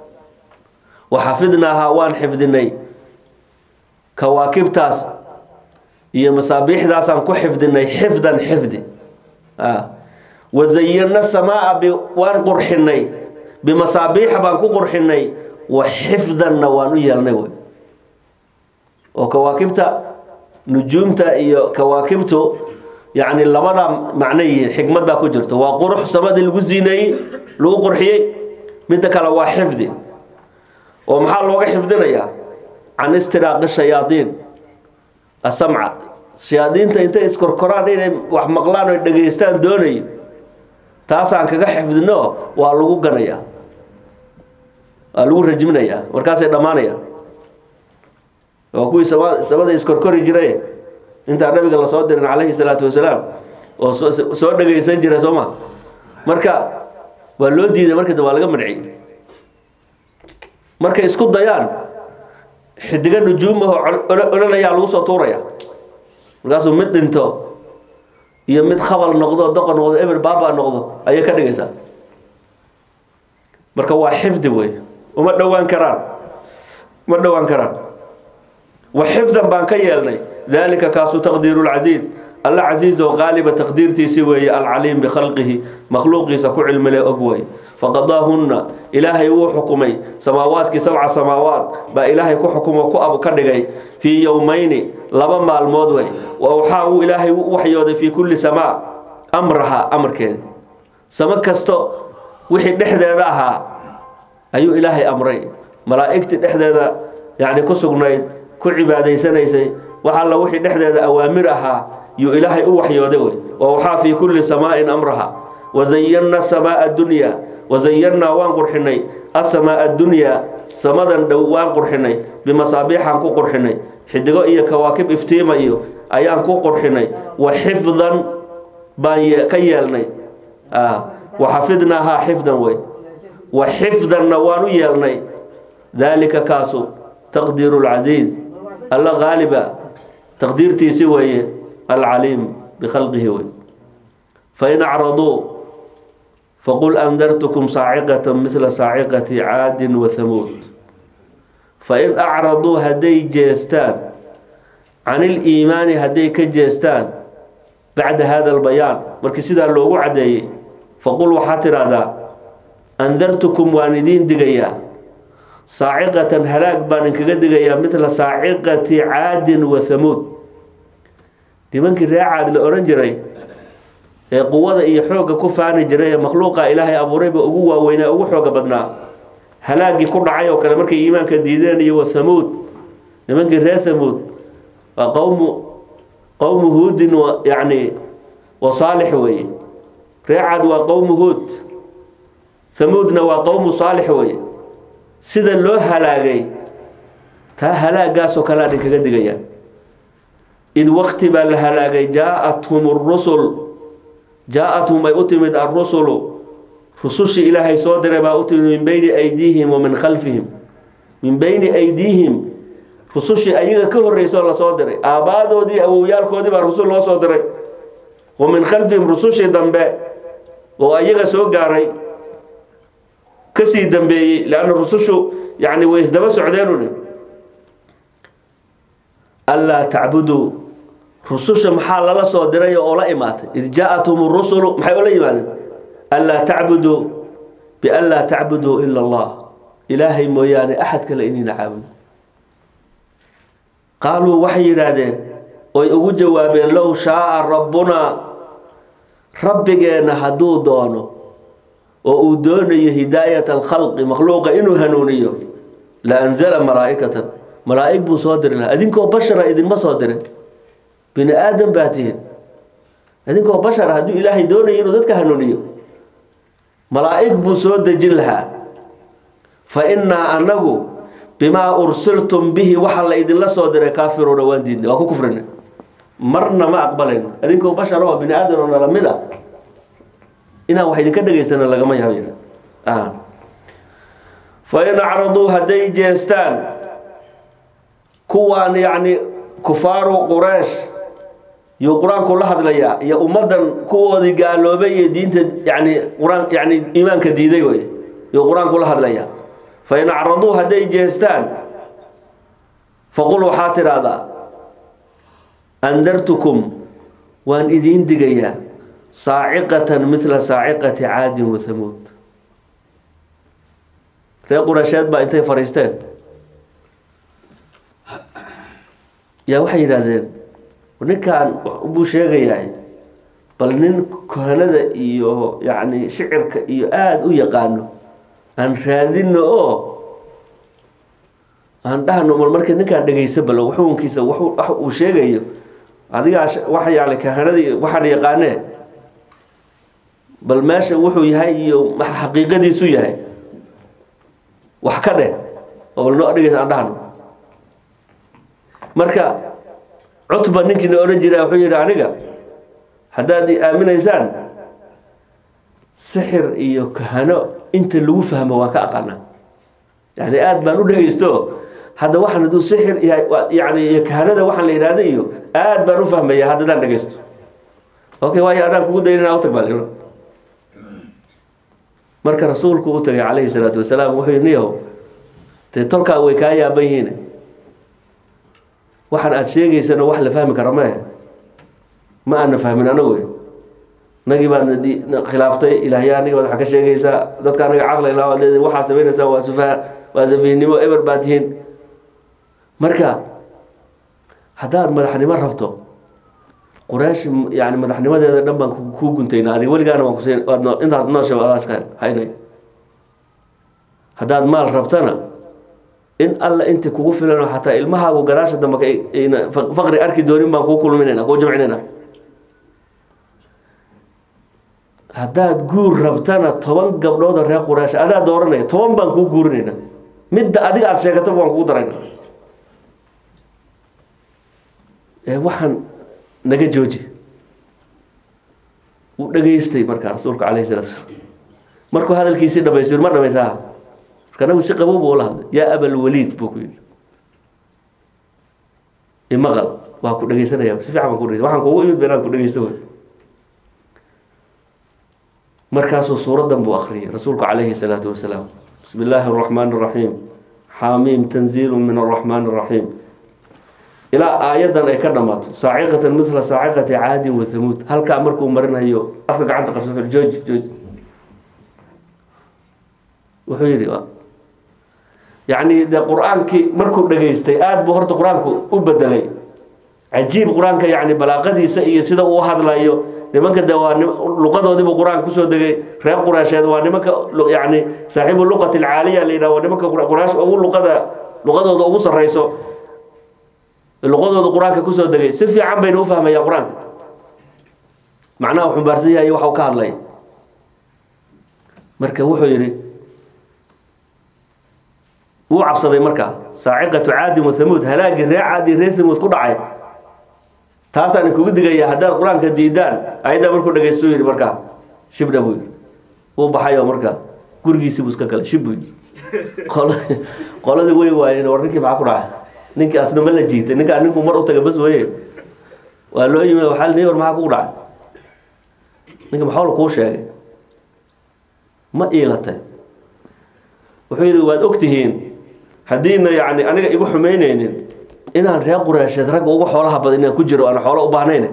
وحفظناها وان حفظني كواكب تاس هي مصابيح داسان كو حفظني حفظا حفظي آه. وزينا السماء بوان قرحني بمصابيح بانكو قرحني وحفظا نوانو يلنوي وكواكبتا نجومتا iyo كواكبتو يعني لبدا معنيه حكمه با كجرتو وا قرح سمد لو زينay لو قرحيي ميد كلا وا حفظي ومحا لوغا حفظنيا عن استراق الشياطين السمع شياطين انت اسكركران inay wax maqlaan oo dhageystaan doonay taasaan kaga xifdino waa lagu ganaya waa lagu rajminaya markaas ay dhamaanaya oo kuwii sabada iskorkori jiray inta nabiga la soo dirin calayhi salaatu wasalaam oo soo dhageysan jiray Soomaa marka waa loo diiday marka waa laga marcay marka isku dayaan xidiga nujuumaha ololaya lagu soo tuuraya markaas uu mid dhinto iyo mid khabal noqdo doqon noqdo eber baaba noqdo ayay ka dhigaysaa marka waa xifdi way uma dhawaan karaan ma dhawaan karaan وحفظا بان كيلني ذلك كاسو تقدير العزيز الله عزيز وغالب تقديرتي سوي العليم بخلقه مخلوقي سكو علم له أقوي فقضاهن إلهي وحكمي سماوات كسبع سماوات با إلهي كو حكم وكو أبو كدغي في يومين لبما المودوي وأوحاه إلهي وحيود في كل سماء أمرها أمر كين سما كستو wixii dhexdeeda ahaa ayuu ilaahay amray malaa'igtii dhexdeeda yani ku sugnayd ku cibaadaysanaysay waxa alla wixii dhexdeeda awaamir ahaa yuu ilaahay u waxyooday wey wa waxaa fii kulli samaa'in amraha وزينا السماء الدنيا وزينا وان قرحني السماء الدنيا سمدن دوان قرحني بمصابيح كو قرحني حدقو إيا كواكب افتيما إيو أيان كو قرحني وحفظا بان كيالني آه وحفظناها حفظا وي وحفظا نوانو يالني ذلك كاسو تقدير العزيز الله غالبا تقدير تيسي العليم بخلقه وي فإن أعرضوا فقل أنذرتكم صاعقة مثل صاعقة عاد وثمود فإن أعرضوا هدي جيستان عن الإيمان هدي كجيستان بعد هذا البيان مركزيدا اللوغو عدي فقل وحاتر هذا أنذرتكم واندين دقيا صاعقة هلاك بانك دقيا مثل صاعقة عاد وثمود لمنك الرعاد الأورنجري ee quwada iyo xooga ku faani jiray makhluuqa ilaahay abuurayba ugu waaweynaa ugu xooga badnaa halaagi ku dhacay oo kale markay iimaanka diideen iyo wasamud nimankii reer samud waa qowm qowm hud yani wa salih way reecad waa qowm hud samudna waa qowm salih way sida loo halaagay ta halaagaas oo kale kaga digaya id waqti baa la halaagay jaa'atuhum ar-rusul جاءتهم أي أتمد الرسل رسوش إلهي صادر ما أتمد من بين أيديهم ومن خلفهم من بين أيديهم رسوش أيها كهر رسول الله صادر آبادو دي أبو يالكو دي رسول الله صادر ومن خلفهم رسوش دنباء وأيها سوقاري كسي دنباء لأن الرسوش يعني ويزدبا سعدانوني ألا تعبدوا رسوش محال الله صادرية أولا إمات إذ جاءتهم الرسل محال أولا إيمان ألا تعبدوا بألا تعبدوا إلا الله إلهي موياني أحد كلا إني نعبد قالوا وحي رادين ويقول جوابين لو شاء ربنا ربنا هدو دونه وأدوني هداية الخلق مخلوق إنه هنونيه لأنزل ملائكة ملائك بو صادرنا أذنكو بشر إذن ما صادرين بني آدم باتين هذينكو بشر هدو إلهي دوني إنو ذاتك هنونيو ملائك بسود جلها فإنا أنه بما أرسلتم به وحل إذن الله صدر كافر وروان دين وكو كفرنا مرنا ما أقبلين هذينكو بشر هو بني آدم ونلمدا إنا وحيد كده يسنا لغما يهوينا آه. فإن أعرضوا هدي جيستان كوان يعني كفار قريش يو قرآن كل هذا ليا يا أمدن كودي قالوا بي دين يعني قرآن يعني إيمان كديدي وي يو قرآن كل هذا ليا فإن عرضوها هدي جيستان فقولوا حاتر هذا أنذرتكم وأن إذين دقيا صاعقة مثل صاعقة عاد وثمود تقول رشاد ما أنت فريستان يا waxay yiraahdeen ninkan uu sheegayay bal nin kohanada iyo yaani shicirka iyo aad u yaqaano aan raadino oo aan dhahno marka ninkan dhageysa bal wuxuunkiisa wuxuu uu sheegayo adiga waxa yaala kohanada waxaan yaqaanee bal meesha wuxuu yahay iyo xaqiiqadiisu yahay wax ka dheh oo loo dhageysa aan dhahno marka cutba ninkii oran jiray wuxuu yiri aniga hadaad aaminaysaan sixir iyo kahano inta lagu fahmo waa ka aqana yani aad baan u dhageysto hada waxaan duu sixir yani kahanada waxaan la yiraahdo iyo aad baan u fahmaya hadaan dhageysto okay way aad kugu daynaa u tagbaalino marka rasuulku uu tagay kaleey salaatu wasalaam wuxuu yiri te tolka way ka yaabayeen waxaan aad sheegaysana wax la fahmi karo ma ma aan fahmin anagu nagi baan khilaaftay ilaahiyaani waxa ka sheegaysa dadka anaga aqal ilaa waleed waxa sameynaysa waa sufa waa safiinimo ever baathin marka hadaad madaxnimo rabto quraash yani madaxnimadeeda dhan baan ku guntayna adiga waligaana waan ku seen intaad noo sheego adaaska haynay haddaad maal rabtana in alla inta kugu filan xataa ilmahaagu garaasha dambe faqri arki doonin baan kuu kulminayna kuu jamcinayna haddaad guur rabtana toban gabdhood oo reer quraash adaa dooranaya toban baan kuu guurinayna midda adiga aad sheegato waan kugu darayna ee waxaan naga jooji uu dhageystay markaa rasuulka calayhi salaatu wasalaam markuu hadalkiisii dhamaystiyo ma dhamaysaa marka nabigu si qabow buu la hadlay yaa abal waliid buu ku yidhi imaqal waa ku dhageysanaya si fiican baan ku dhageysanaya waxaan kugu imid beenaan ku dhageysto wey markaasuu suuradan buu akhriyay rasuulku calayhi salaatu wasalaam bismi illaahi araxmaani araxiim xaamiim tanziilu min araxmaani araxiim ilaa aayadan ay ka dhamaato saaciqatan mithla saaciqati caadin wa thamuud halkaa markuu marinayo afka gacanta qabso jooji jooji wuxuu yidhi yacni dee qur-aankii markuu dhageystay aada buu horta qur-aanku u bedelay cajiib qur-aanka yani balaaqadiisa iyo sida uu hadlayo nimanka de waa luqadoodiibuu qur-aanka kusoo degay reer quraasheed waa nimanka yani saaxiibu luqati alcaaliya la yidhaha waa nimanka quraash ugu luqada luqadooda ugu sarreyso luqadooda qur-aanka kusoo degay si fiican bayna u fahmaya qur-aanka macnaha uu xumbaarsan yahay waxa uu ka hadlay marka wuxuu yidhi wuu cabsaday markaa saaciqatu caadin wa thamuud halaagii reer caadi reer thamuud ku dhacay taasaan kugu digaya haddaad qur-aanka diidaan ayaddaa markuu dhagaysto yidhi markaa shibdha buu yidhi wuu baxayoo markaa gurigiisii buu iska galay shib buu yidhi qoladii way waayeen war ninkii maxaa ku dhacay ninkii asna ma la jiitay ninkaa ninkuu mar u taga bas weye waa loo yimid waxaa nii war maxaa kugu dhacay ninka maxaa la kuu sheegay ma iilatay wuxuu yidhi waad ogtihiin haddiina yani aniga igu xumaynaynin inaan reer quraasheed ragga ugu xoolaha badan inaan ku jiro aan xoolo u baahnayn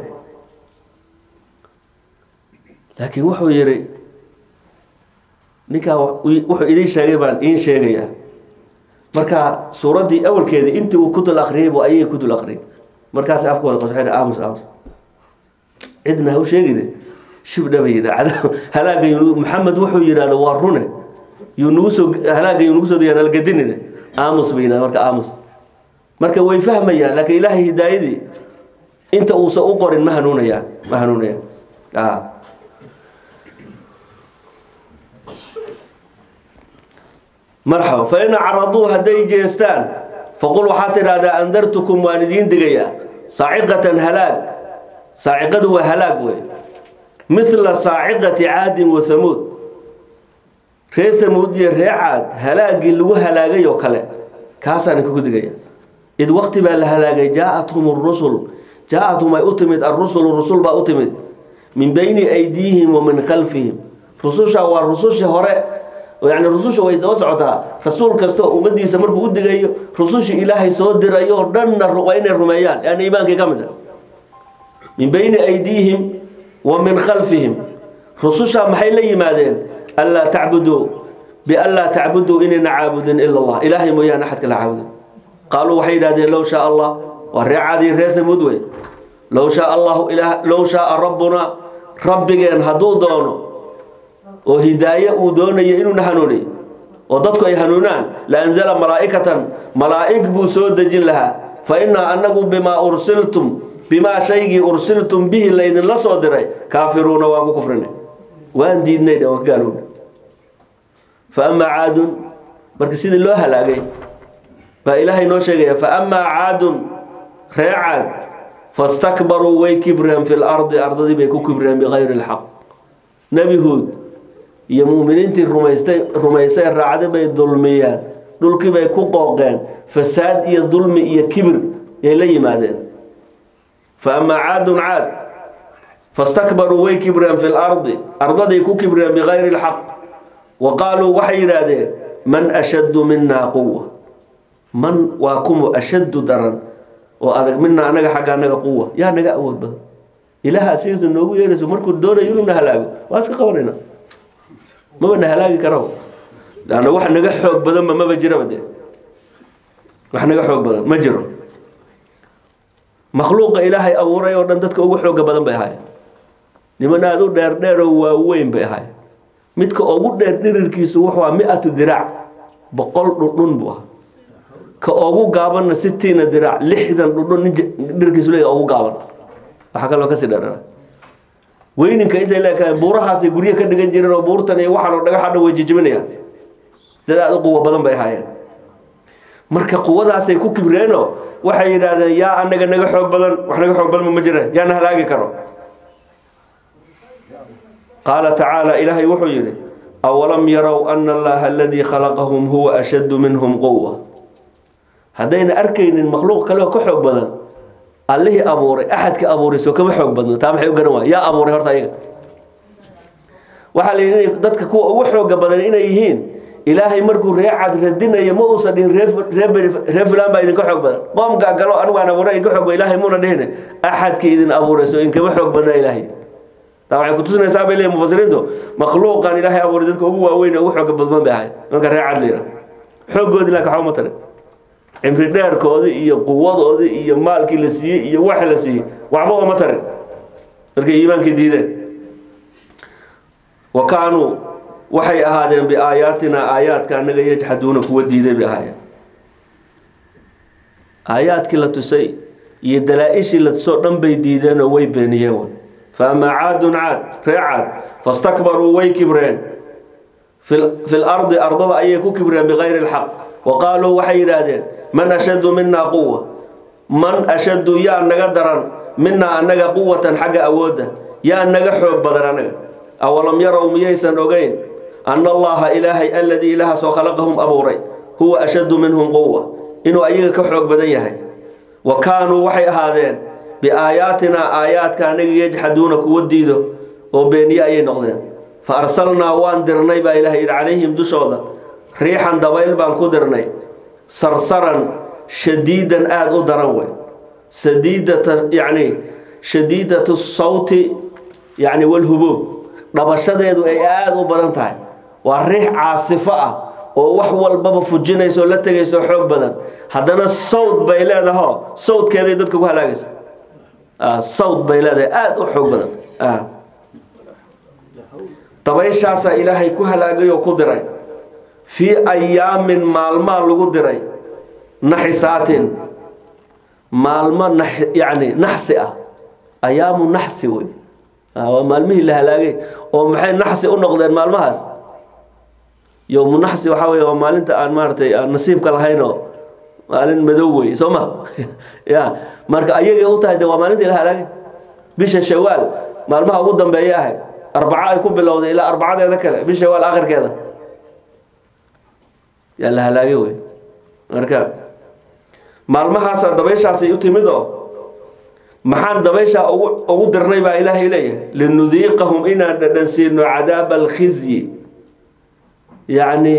laakiin wuxuu yidhi ninkaa wuxuu idiin sheegay baan iin sheegayaa marka suuraddii awalkeedii intii uu ku dul akriyay bu ayay ku dul akriyay markaas afkooda qos aamus aamus cidna ha u sheegine shibdha bay yidhi halaaga maxamed wuxuu yidhahda waa rune yuu nagu soo halaaga yuu nagu soo dayaan algadinine aamus bay yidhahda marka aamus marka way fahmayaan laakiin ilaahay hidaayadii inta uusan u qorin ma hanuunayaan ma hanuunayaan marxaba fa in acraduu hadday jeestaan faqul waxaa tidhaahdaa andartukum waan idiin digayaa saaciqatan halaag saaciqadu waa halaag wey mithla saaciqati caadin wa thamuud reer thamuud iyo reer caad halaagii lagu halaagay oo kale kaasaan kugu digaya id waqti baa la halaagay jaa-athum rusul jaa-athum ay u timid arusulu rusul baa u timid min bayni aydiihim wa min khalfihim rususha waa rusushii hore yani rususha way daba socotaa rasuul kasta oo ummadiisa markuu u digayo rusushii ilaahay soo dirayo oo dhanna waa inay rumeeyaan yani iimaankii ka mid a min bayni aydiihim wa min khalfihim rususha maxay la yimaadeen anlaa tacbuduu bianlaa tacbuduu inayna caabudin ila allah ilaahay mooyaane axadka la caabudin qaaluu waxay yidhahdeen low shaa allah waa ree caadii reer thamuud wey low shaa allahu low shaaa rabbuna rabbigeen hadduu doono oo hidaaye uu doonayo inuuna hanuuniyo oo dadku ay hanuunaan la anzala malaa'ikatan malaa'ig buu soo dejin lahaa fa innaa annagu bimaa ursiltum bimaa shaygii ursiltum bihi laydinla soo diray kaafiruuna waan ku kufrinay waan diidnay dhe waan ka gaalownay fa amaa caadun marka sidii loo halaagay baa ilaahay noo sheegaya fa amaa caadun ree caad fastakbaruu way kibreen fi lardi ardadii bay ku kibreen bikayri lxaq nebi huud iyo mu'miniintii rumaystay rumaysay raacday bay dulmiyeen dhulkii bay ku qooqeen fasaad iyo dulmi iyo kibir yay la yimaadeen fa amaa caadun caad fastakbaruu way kibreen fi lardi ardaday ku kibreen bikayri lxaq wa qaaluu waxay yidhaahdeen man ashaddu minaa quwa man waa kumu ashaddu daran oo adag minaa anaga xagga anaga quwa yaa naga awood badan ilaaha asigiisa noogu yeerayso markuu doonayo inuu na halaago waa iska qabanayna maba na halaagi karo lanna wax naga xoog badanba maba jiraba de wax naga xoog badan ma jiro makhluuqa ilaahay abuuray oo dhan dadka ugu xooga badan bay ahaayeen niman aad u dheer dheer oo waaweyn bay ahaayeen midka ugu dheer dhirirkiisu wuxuu ahaa mi'atu diraac boqol dhudhun buu ahaa ka ugu gaabanna sittiina diraac lixdan dhudhun dhirkiisu leeyahay ugu gaaban waxaa kaloo kasii dheeraa weyninka intay leekahay buurahaasay guryo ka dhigan jireen oo buurtan iyo waxaan oo dhagaxa dhan way jijibinayaan dad aad u quwo badan bay ahaayeen marka quwadaasay ku kibreenoo waxay yidhaahdeen yaa anaga naga xoog badan wax naga xoog badan ma jiraan yaa na halaagi karo qaala tacaala ilaahay wuxuu yidhi awalam yarow ana allaha aladii khalaqahum huwa ashaddu minhum quwa haddayna arkaynin makhluuq kale oo ka xoog badan allihii abuuray axadka abuuray soo kama xoog badno taa maxay u garan waaya yaa abuuray horta ayaga waxaa la yidhi dadka kuwa ugu xooga badan inay yihiin ilaahay markuu ree cad radinayo ma uusan dhihin ree fulaan baa idinka xoog badan qoomkaa galo anigaan abuuray idinka xoog ba ilaahay muuna dhihine axadkii idin abuuray soo inkama xoog badnaa ilaahay taa waxay kutusinaysaa bay leeyihin mufasiriintu makhluuqan ilaahay abuuray dadka ugu waaweyn ugu xooga badman bay ahayd marka ree cad la yidhaha xooggoodii laakiin waxba uma tarin cimri dheerkoodii iyo quwadoodii iyo maalkii la siiyey iyo waxa la siiyey waxba uma tarin markay iimaankii diideen wa kaanuu waxay ahaadeen biaayaatina aayaadka annaga yajxaduuna kuwa diiday bay ahaayeen aayaadkii la tusay iyo dalaa-ishii la tusoo dhan bay diideenoo way beeniyeen way fa amaa caadun caad ree caad fastakbaruu way kibreen fi lardi ardada ayay ku kibreen bikayri lxaq وقالوا waxay yiraahdeen man ashadu minna quwwa man ashadu ya naga daran minna anaga quwwatan xaga awooda ya naga xoog badan anaga awalam yaraw miyaysan ogeyn anna allaha ilaahay alladhi ilaha soo khalaqahum abuuray huwa ashadu minhum quwwa inuu ayaga ka xoog badan yahay wa kaanuu waxay ahaadeen biaayaatina aayaadka anaga yajxaduuna kuwa diido oo beeniye ayay noqdeen fa arsalnaa waan dirnay baa ilaahay calayhim dushooda riixan dabayl baan ku dirnay sarsaran shadiidan aada u daran wey sadiidata yani shadiidatu sawti yani walhubuub dhabashadeedu ay aada u badan tahay waa riix caasifo ah oo wax walbaba fujinayso la tegayso xoog badan haddana sawd bay leedaho sawdkeeday dadka ku halaagaysa sawd bay leedahay aada u xoog badan dabayshaasaa ilaahay ku halaagay oo ku diray في أيام مالما لغو ديري نحسات مالما نح يعني نحسئة أيام نحسي وي آه مالمه اللي هلاقي ومحين نحسي ونقدر مالمهاس يوم نحسي وحاوي ومال انت آن مارتي نصيبك لهينو مالين مدوي سوما يا مارك أيجي أوتها دوا مال انت اللي هلاقي بيش الشوال مالمها قدام بياهي أربعة يكون بالله إلى أربعة ذاك بيش الشوال آخر كذا yaa la halaagay wey marka maalmahaasa dabayshaasay u timid oo maxaan dabayshaa ugu ugu dirnay baa ilaahay leeyahay linudiiqahum inaan dhadhansiino cadaaba alkhizyi yacni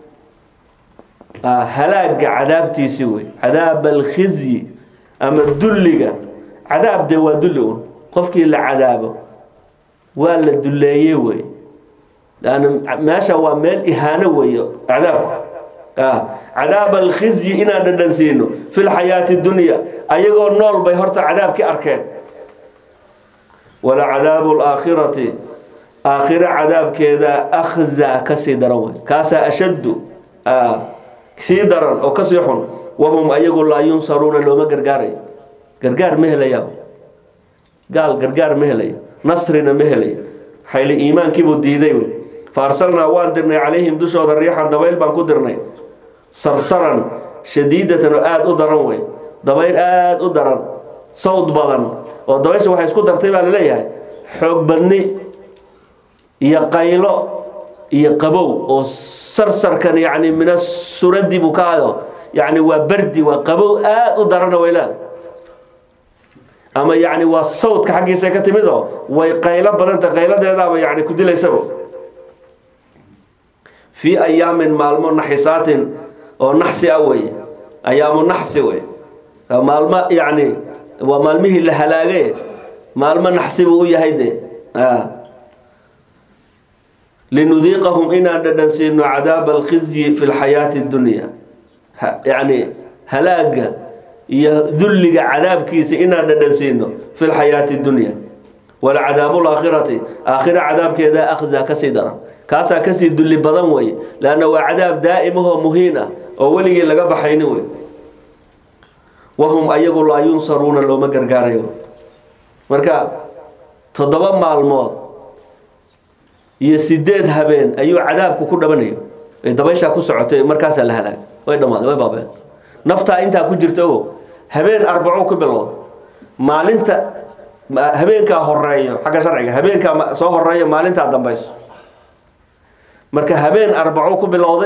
halaaga cadaabtiisi wey cadaaba alkhizyi ama dulliga cadaab dee waa dulli un qofkii la cadaabo waa la dulleeyey wey laanna meesha waa meel ihaano weeyo cadaabku عذاب الخزي إنا ندنسينه في الحياة الدنيا أيقو نول بي هرتا عذاب كي أركان ولا عذاب الآخرة آخرة عذاب كذا أخزى كسيدرون كاسا أشد آه كسيدرا أو كسيحون وهم أيقو لا ينصرون لو ما قرقاري قرقار مهليا قال قرقار مهليا نصرنا مهليا حيل إيمان كيبو ديديو فأرسلنا واندرنا عليهم دشوا الريح دبيل بانكو درني صرصرا شديدة آد أدران وي دبيل آد أدران صوت بدن ودبيش waxay isku dartay baa leeyahay xoog badni iyo qaylo iyo qabow oo sarsarkan yaani min as-suradi bukaado yaani waa bardi waa qabow aad u daran weylaan ama yaani waa sawdka xaqiisa ka timido way qaylo badanta qayladeedaba yaani ku dilaysaba في أيام مالمو نحسات أو نحسي أوي أيام نحسي وي مالما يعني ومالمه اللي هلاقي مالما نحسي وي هيدي آه. لنذيقهم إنا ندنسين عذاب الخزي في الحياة الدنيا يعني هلاق يذلق عذاب كيس إنا ندنسينه في الحياة الدنيا والعذاب الآخرة آخر عذاب كذا أخذ كسيدرا كاسا كسي دل بدنوي لأنه عذاب دائم هو مهينة أولي لقى بحينوي وهم أيقوا لا ينصرون لو ما قرقاريو مركا تضبط مع الموت يسدد هبين أيو عذابك كل بني دبيشا كسرته مركز الهلاك وين ما وين بابا نفطا أنت كجرته هبين أربعوك بالله مال أنت هبين كهراية حاجة شرعية هبين كصاه الراية مال أنت عدم بيس مركا هبين أربعوك بالله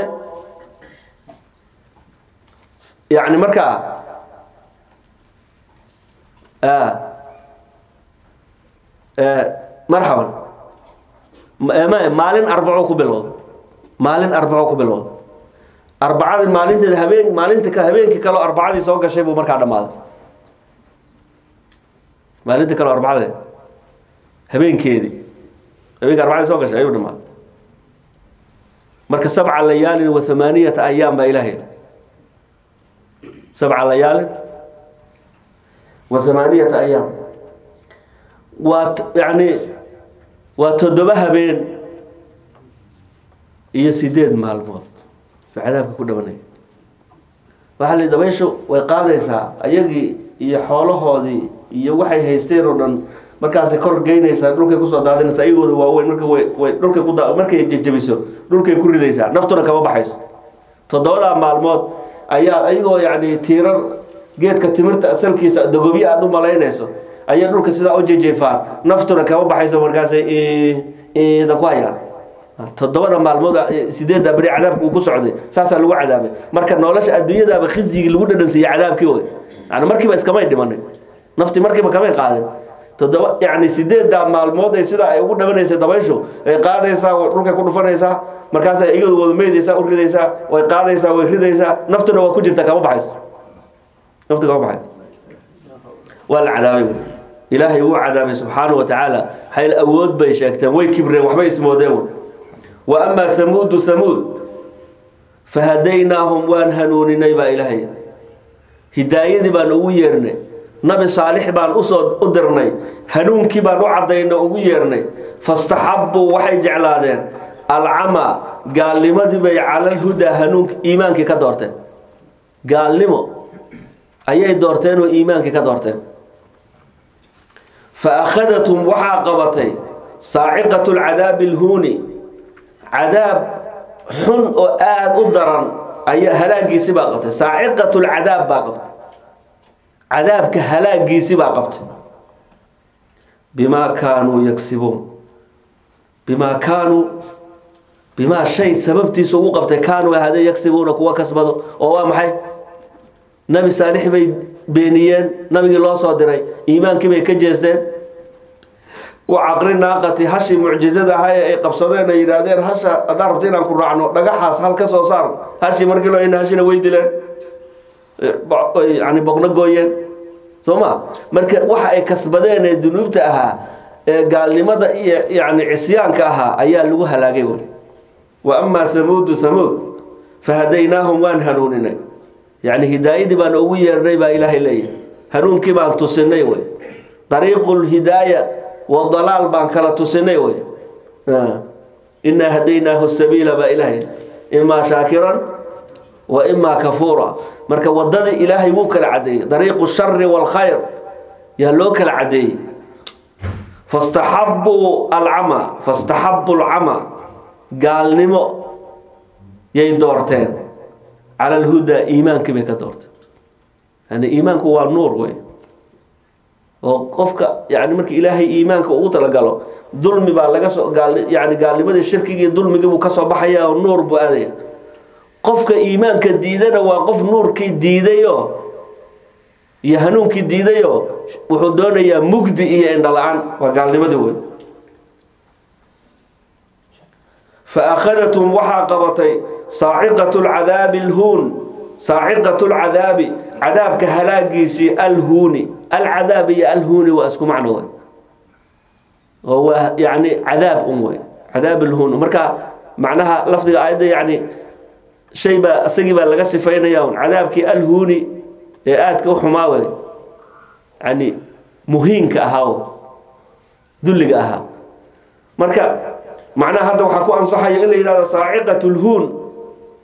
يعني مركا آه آه مرحبا مالين أربعوك بالله مالين أربعوك بالله أربعة مالين تهبين مالين تكهبين كلو أربعة يسوق شيء بمركع دمال مالين تكلو أربعة هبين كيدي هبين أربعة يسوق شيء أيوة دمال مركز سبع ليال وثمانية أيام بإلهي سبع ليال وثمانية أيام وات يعني وتدبها بين يسيدين مع الموت في عذابك كل بني وحال دبيشو ويقاديسا ايغي iyo xoolahoodii iyo waxay haysteen oo dhan markaas kor geynaysa dhulka ku soo daadinaysa ayagooda waaweyn marka way way dhulka ku daa markay jajabiso dhulka ku ridaysa naftuna kama baxayso todobada maalmood ayaa ayagoo yaani tiirar geedka timirta asalkiisa dagobiya aad u malaynayso ayaa dhulka sida u jejeefaan naftuna kama baxayso markaas ee ee da ku hayaan todobada maalmood sideed bari cadaabku ku socday saasa lagu cadaabay marka nolosha adduunyada ba khizigi lagu dhadhansiyo cadaabkii way ana markiiba iska may dhimanay nafti markiiba kama qaadin todoba yaani sideed maalmood ay sida ay ugu dhabanaysa dabaysho ay qaadaysa dhulka ku dhufanaysa markaas ay iyadu wada meedaysa u ridaysa way qaadaysa way ridaysa naftuna waa ku jirta kama baxayso nafti kama baxayso wal cadaabay ilaahay uu cadaabay subhanahu wa ta'ala hayl awood bay sheegteen way kibreen waxba ismoodeen وأما ثمود ثمود فهديناهم وان هنوني با إلهي هداية بان ويرني نبي صالح بان أصد أدرني هنون كي بان وعدين ويرني فاستحبوا وحي جعلادين العمى قال لما دبي على الهدى هنون إيمانك كدورتين قال لما أي دورتين وإيمانك كدورتين فأخذتهم وحاقبتي صاعقة العذاب الهوني عذاب حن آد أدران أي هلاقي سباقته صاعقة العذاب باقبت عذاب كهلاقي سباقته بما كانوا يكسبون بما كانوا بما شيء سببتي سوء قبته كانوا هذا يكسبون كوا كسبوا أو محي نبي صالح بي بينيين نبي الله صادري إيمان كم يكجزين وعقر ناقتي هشي معجزة هاي قبصدين يرادين هشا أداربتين أنكو رعنو نقحاس هل كسو صار هشي مركلو إن هشينا ويدلين يعني بقنا قوين ثم مركل وحا اي كسبدين دنوبتا أها قال لماذا يعني عصيانك أها أيا لوها لاقيون وأما ثمود ثمود فهديناهم وان هنوننا يعني هداية بان أوية الريبا إله إليه هنون كبان تسنيوي طريق الهداية والضلال بان كلا تسنيوي آه. إنا هديناه السبيل با إلهي إما شاكرا وإما كفورا مركا ودد إلهي موك العدي طريق الشر والخير يهلوك العدي فاستحبوا العمى فاستحبوا العمى قال نمو يين دورتين على الهدى إيمانك بك دورت يعني إيمانك هو النور وي وقفك يعني مرك إلهي إيمانك وطلع قالوا ظلم بالغسو قال يعني قال لماذا الشرك ظلم جبوا كسر بحياة والنور بأذيه قفك إيمانك ديدنا وقف نور كي ديديو يهنون كي ديديو وحدونا يا مجدي إيه عند الآن وقال لماذا هو فأخذتهم وحاقبتي صاعقة العذاب الهون صاعقة العذاب عذاب كهلاقيسي الهوني العذاب هي الهوني وأسكو معنوه هو يعني عذاب أموي عذاب الهون مركا معناها لفظ آية يعني شيء بقى سجي بقى لقى سفينة يوم عذابك الهوني آد كوحماوي يعني مهين كأهاو دلق أها مركا معناها هذا وحكو أنصحي إلا إلى صاعقة الهون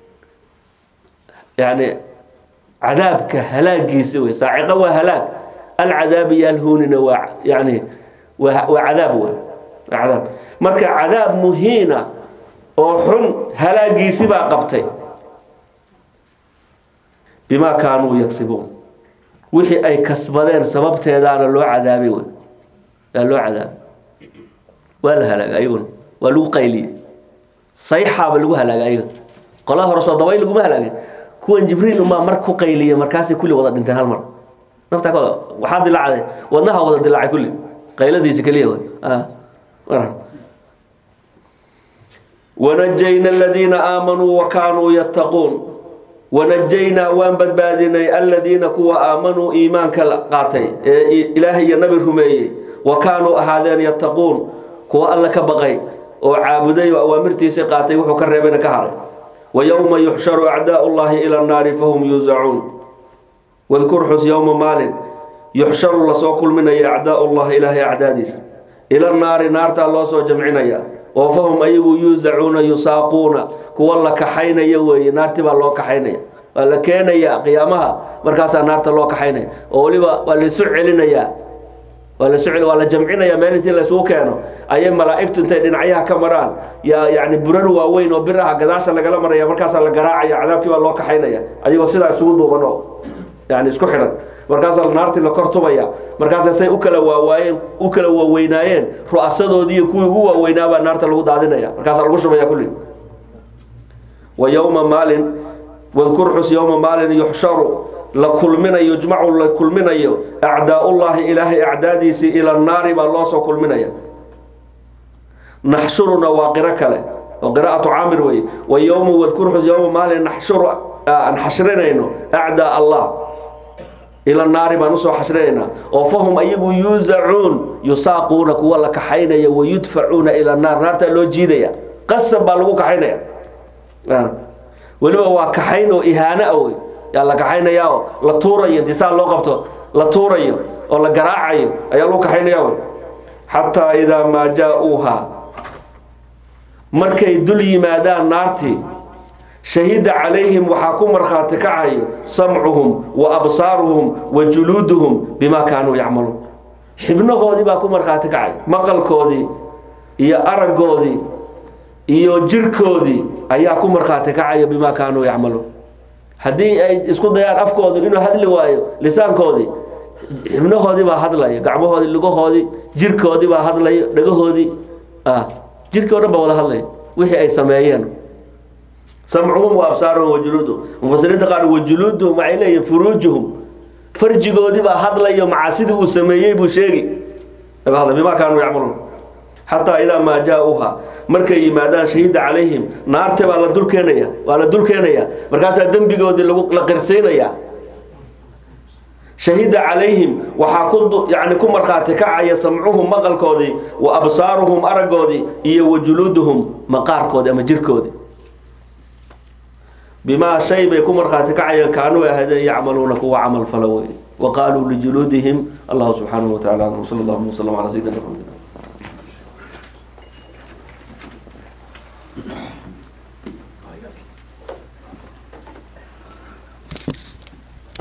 يعني عذابك هلاك يسوي صاعقة وهلاك العذاب يلهون نوع يعني وعذاب وعذاب مركا عذاب مهينة وحن هلاك يسبع قبتي بما كانوا يكسبون وحي أي كسبدين سببت هذا لو عذابي و لو عذاب ولا هلاك أيون ولو قيلي صيحة بلو هلاك أيون قالها رسول ضوي لو ما هلاك كون جبريل ما مركو قيلية مركاسي كل وضع انت هالمرة نفتح كذا وحد لا عاد ونها وضع دلع كل قيلة دي سكليه آه مرة. ونجينا الذين آمنوا وكانوا يتقون ونجينا وان بدبادنا الذين كوا آمنوا إيمان كالقاتي إلهي النبي الرمي وكانوا أهادين يتقون كوا الله كبقي وعابدي وأوامرتي سقاتي وحكر بين كهر ويوم يحشر أعداء الله إلى النار فهم يوزعون واذكر حس يوم مال يحشر الله سوكل من أعداء الله إلهي أعداديس إلى النار نار الله سو جمعنا وفهم أيغو يوزعون يساقون كو الله كحينا يوي نار تبا الله كحينا ولا كينيا قيامها مركاسا نار الله كحينا وليبا ولا سعلنا ولا سعل ولا جمعنا مالنتي لا سو كانوا اي ملائكه انت دنعيها كمران يا يعني برر واوين وبرها غداش لا غلا مريا مركاسا لا غراعيا عذابكي waa loo kaxaynaya adigoo sida isugu duubano yani isku xiran markaas naartii la kortubaya markaas say u kala waawaayeen u kala waaweynaayeen ru'asadoodii iyo kuwii ugu waaweynaaba naarta lagu daadinaya markaas lagu shubaya kulli wa yawma malin wadhkur hus yawma malin yuhsharu la kulmina yujma'u la kulminayo a'daa'ullahi ilahi a'daadiisi ila an-nar ba loo soo kulminaya nahshuruna wa qira'kale wa qira'atu 'amir way wa yawma wadhkur hus yawma malin nahshuru an hashrinaino a'daa Allah إلى النار بنصو حشرينا وفهم أيقو يوزعون يساقون كوا لك حينيا ويدفعون إلى النار نار تلو جيديا قسم بالغو كحينيا آه. ولما هو كحينو إهانة أوي يلا كحينيا لطوري انتصال لو قبطو لطوري ولا قراعي أي لو كحينيا حتى إذا ما جاءوها مركي دلي مادان نارتي شهد عليهم وحاكم مرخاتك عايو سمعهم وأبصارهم وجلودهم بما كانوا يعملون حبنا قودي باكم مرخاتك عايو مقل كودي إيا أرق كودي إيا جر كودي أياكم مرخاتك عايو بما كانوا يعملون هدي اسكو ديان أف كودي إنو هدلي وايو لسان كودي حبنا قودي با هدلي قعبه قودي لقو قودي جر كودي با هدلي لقو قودي آه جر كودي با ولا هدلي وحي أي سمايين سمعهم وابصارهم وجلودهم مفسرين قالوا وجلودهم مع إليه فروجهم فرجقودي با هدليو معاسيده وسمييه بو شيغي هذا بما كانوا يعملون حتى إذا ما جاءوها مركي مادان شهيد عليهم نار تبا لا دول كينيا ولا دول كينيا مركاسا دنبيغودي لا قرسينيا شهيد عليهم وحا كنت يعني كم مرخاتي كعيا سمعهم مقلكودي وابصارهم ارغودي iyo وجلودهم مقاركودي اما جيركودي بما شيء بيكون مرخاتي كعيا كانوا هذا يعملون كو عمل فلوي وقالوا لجلودهم الله سبحانه وتعالى صلى الله عليه وسلم على سيدنا محمد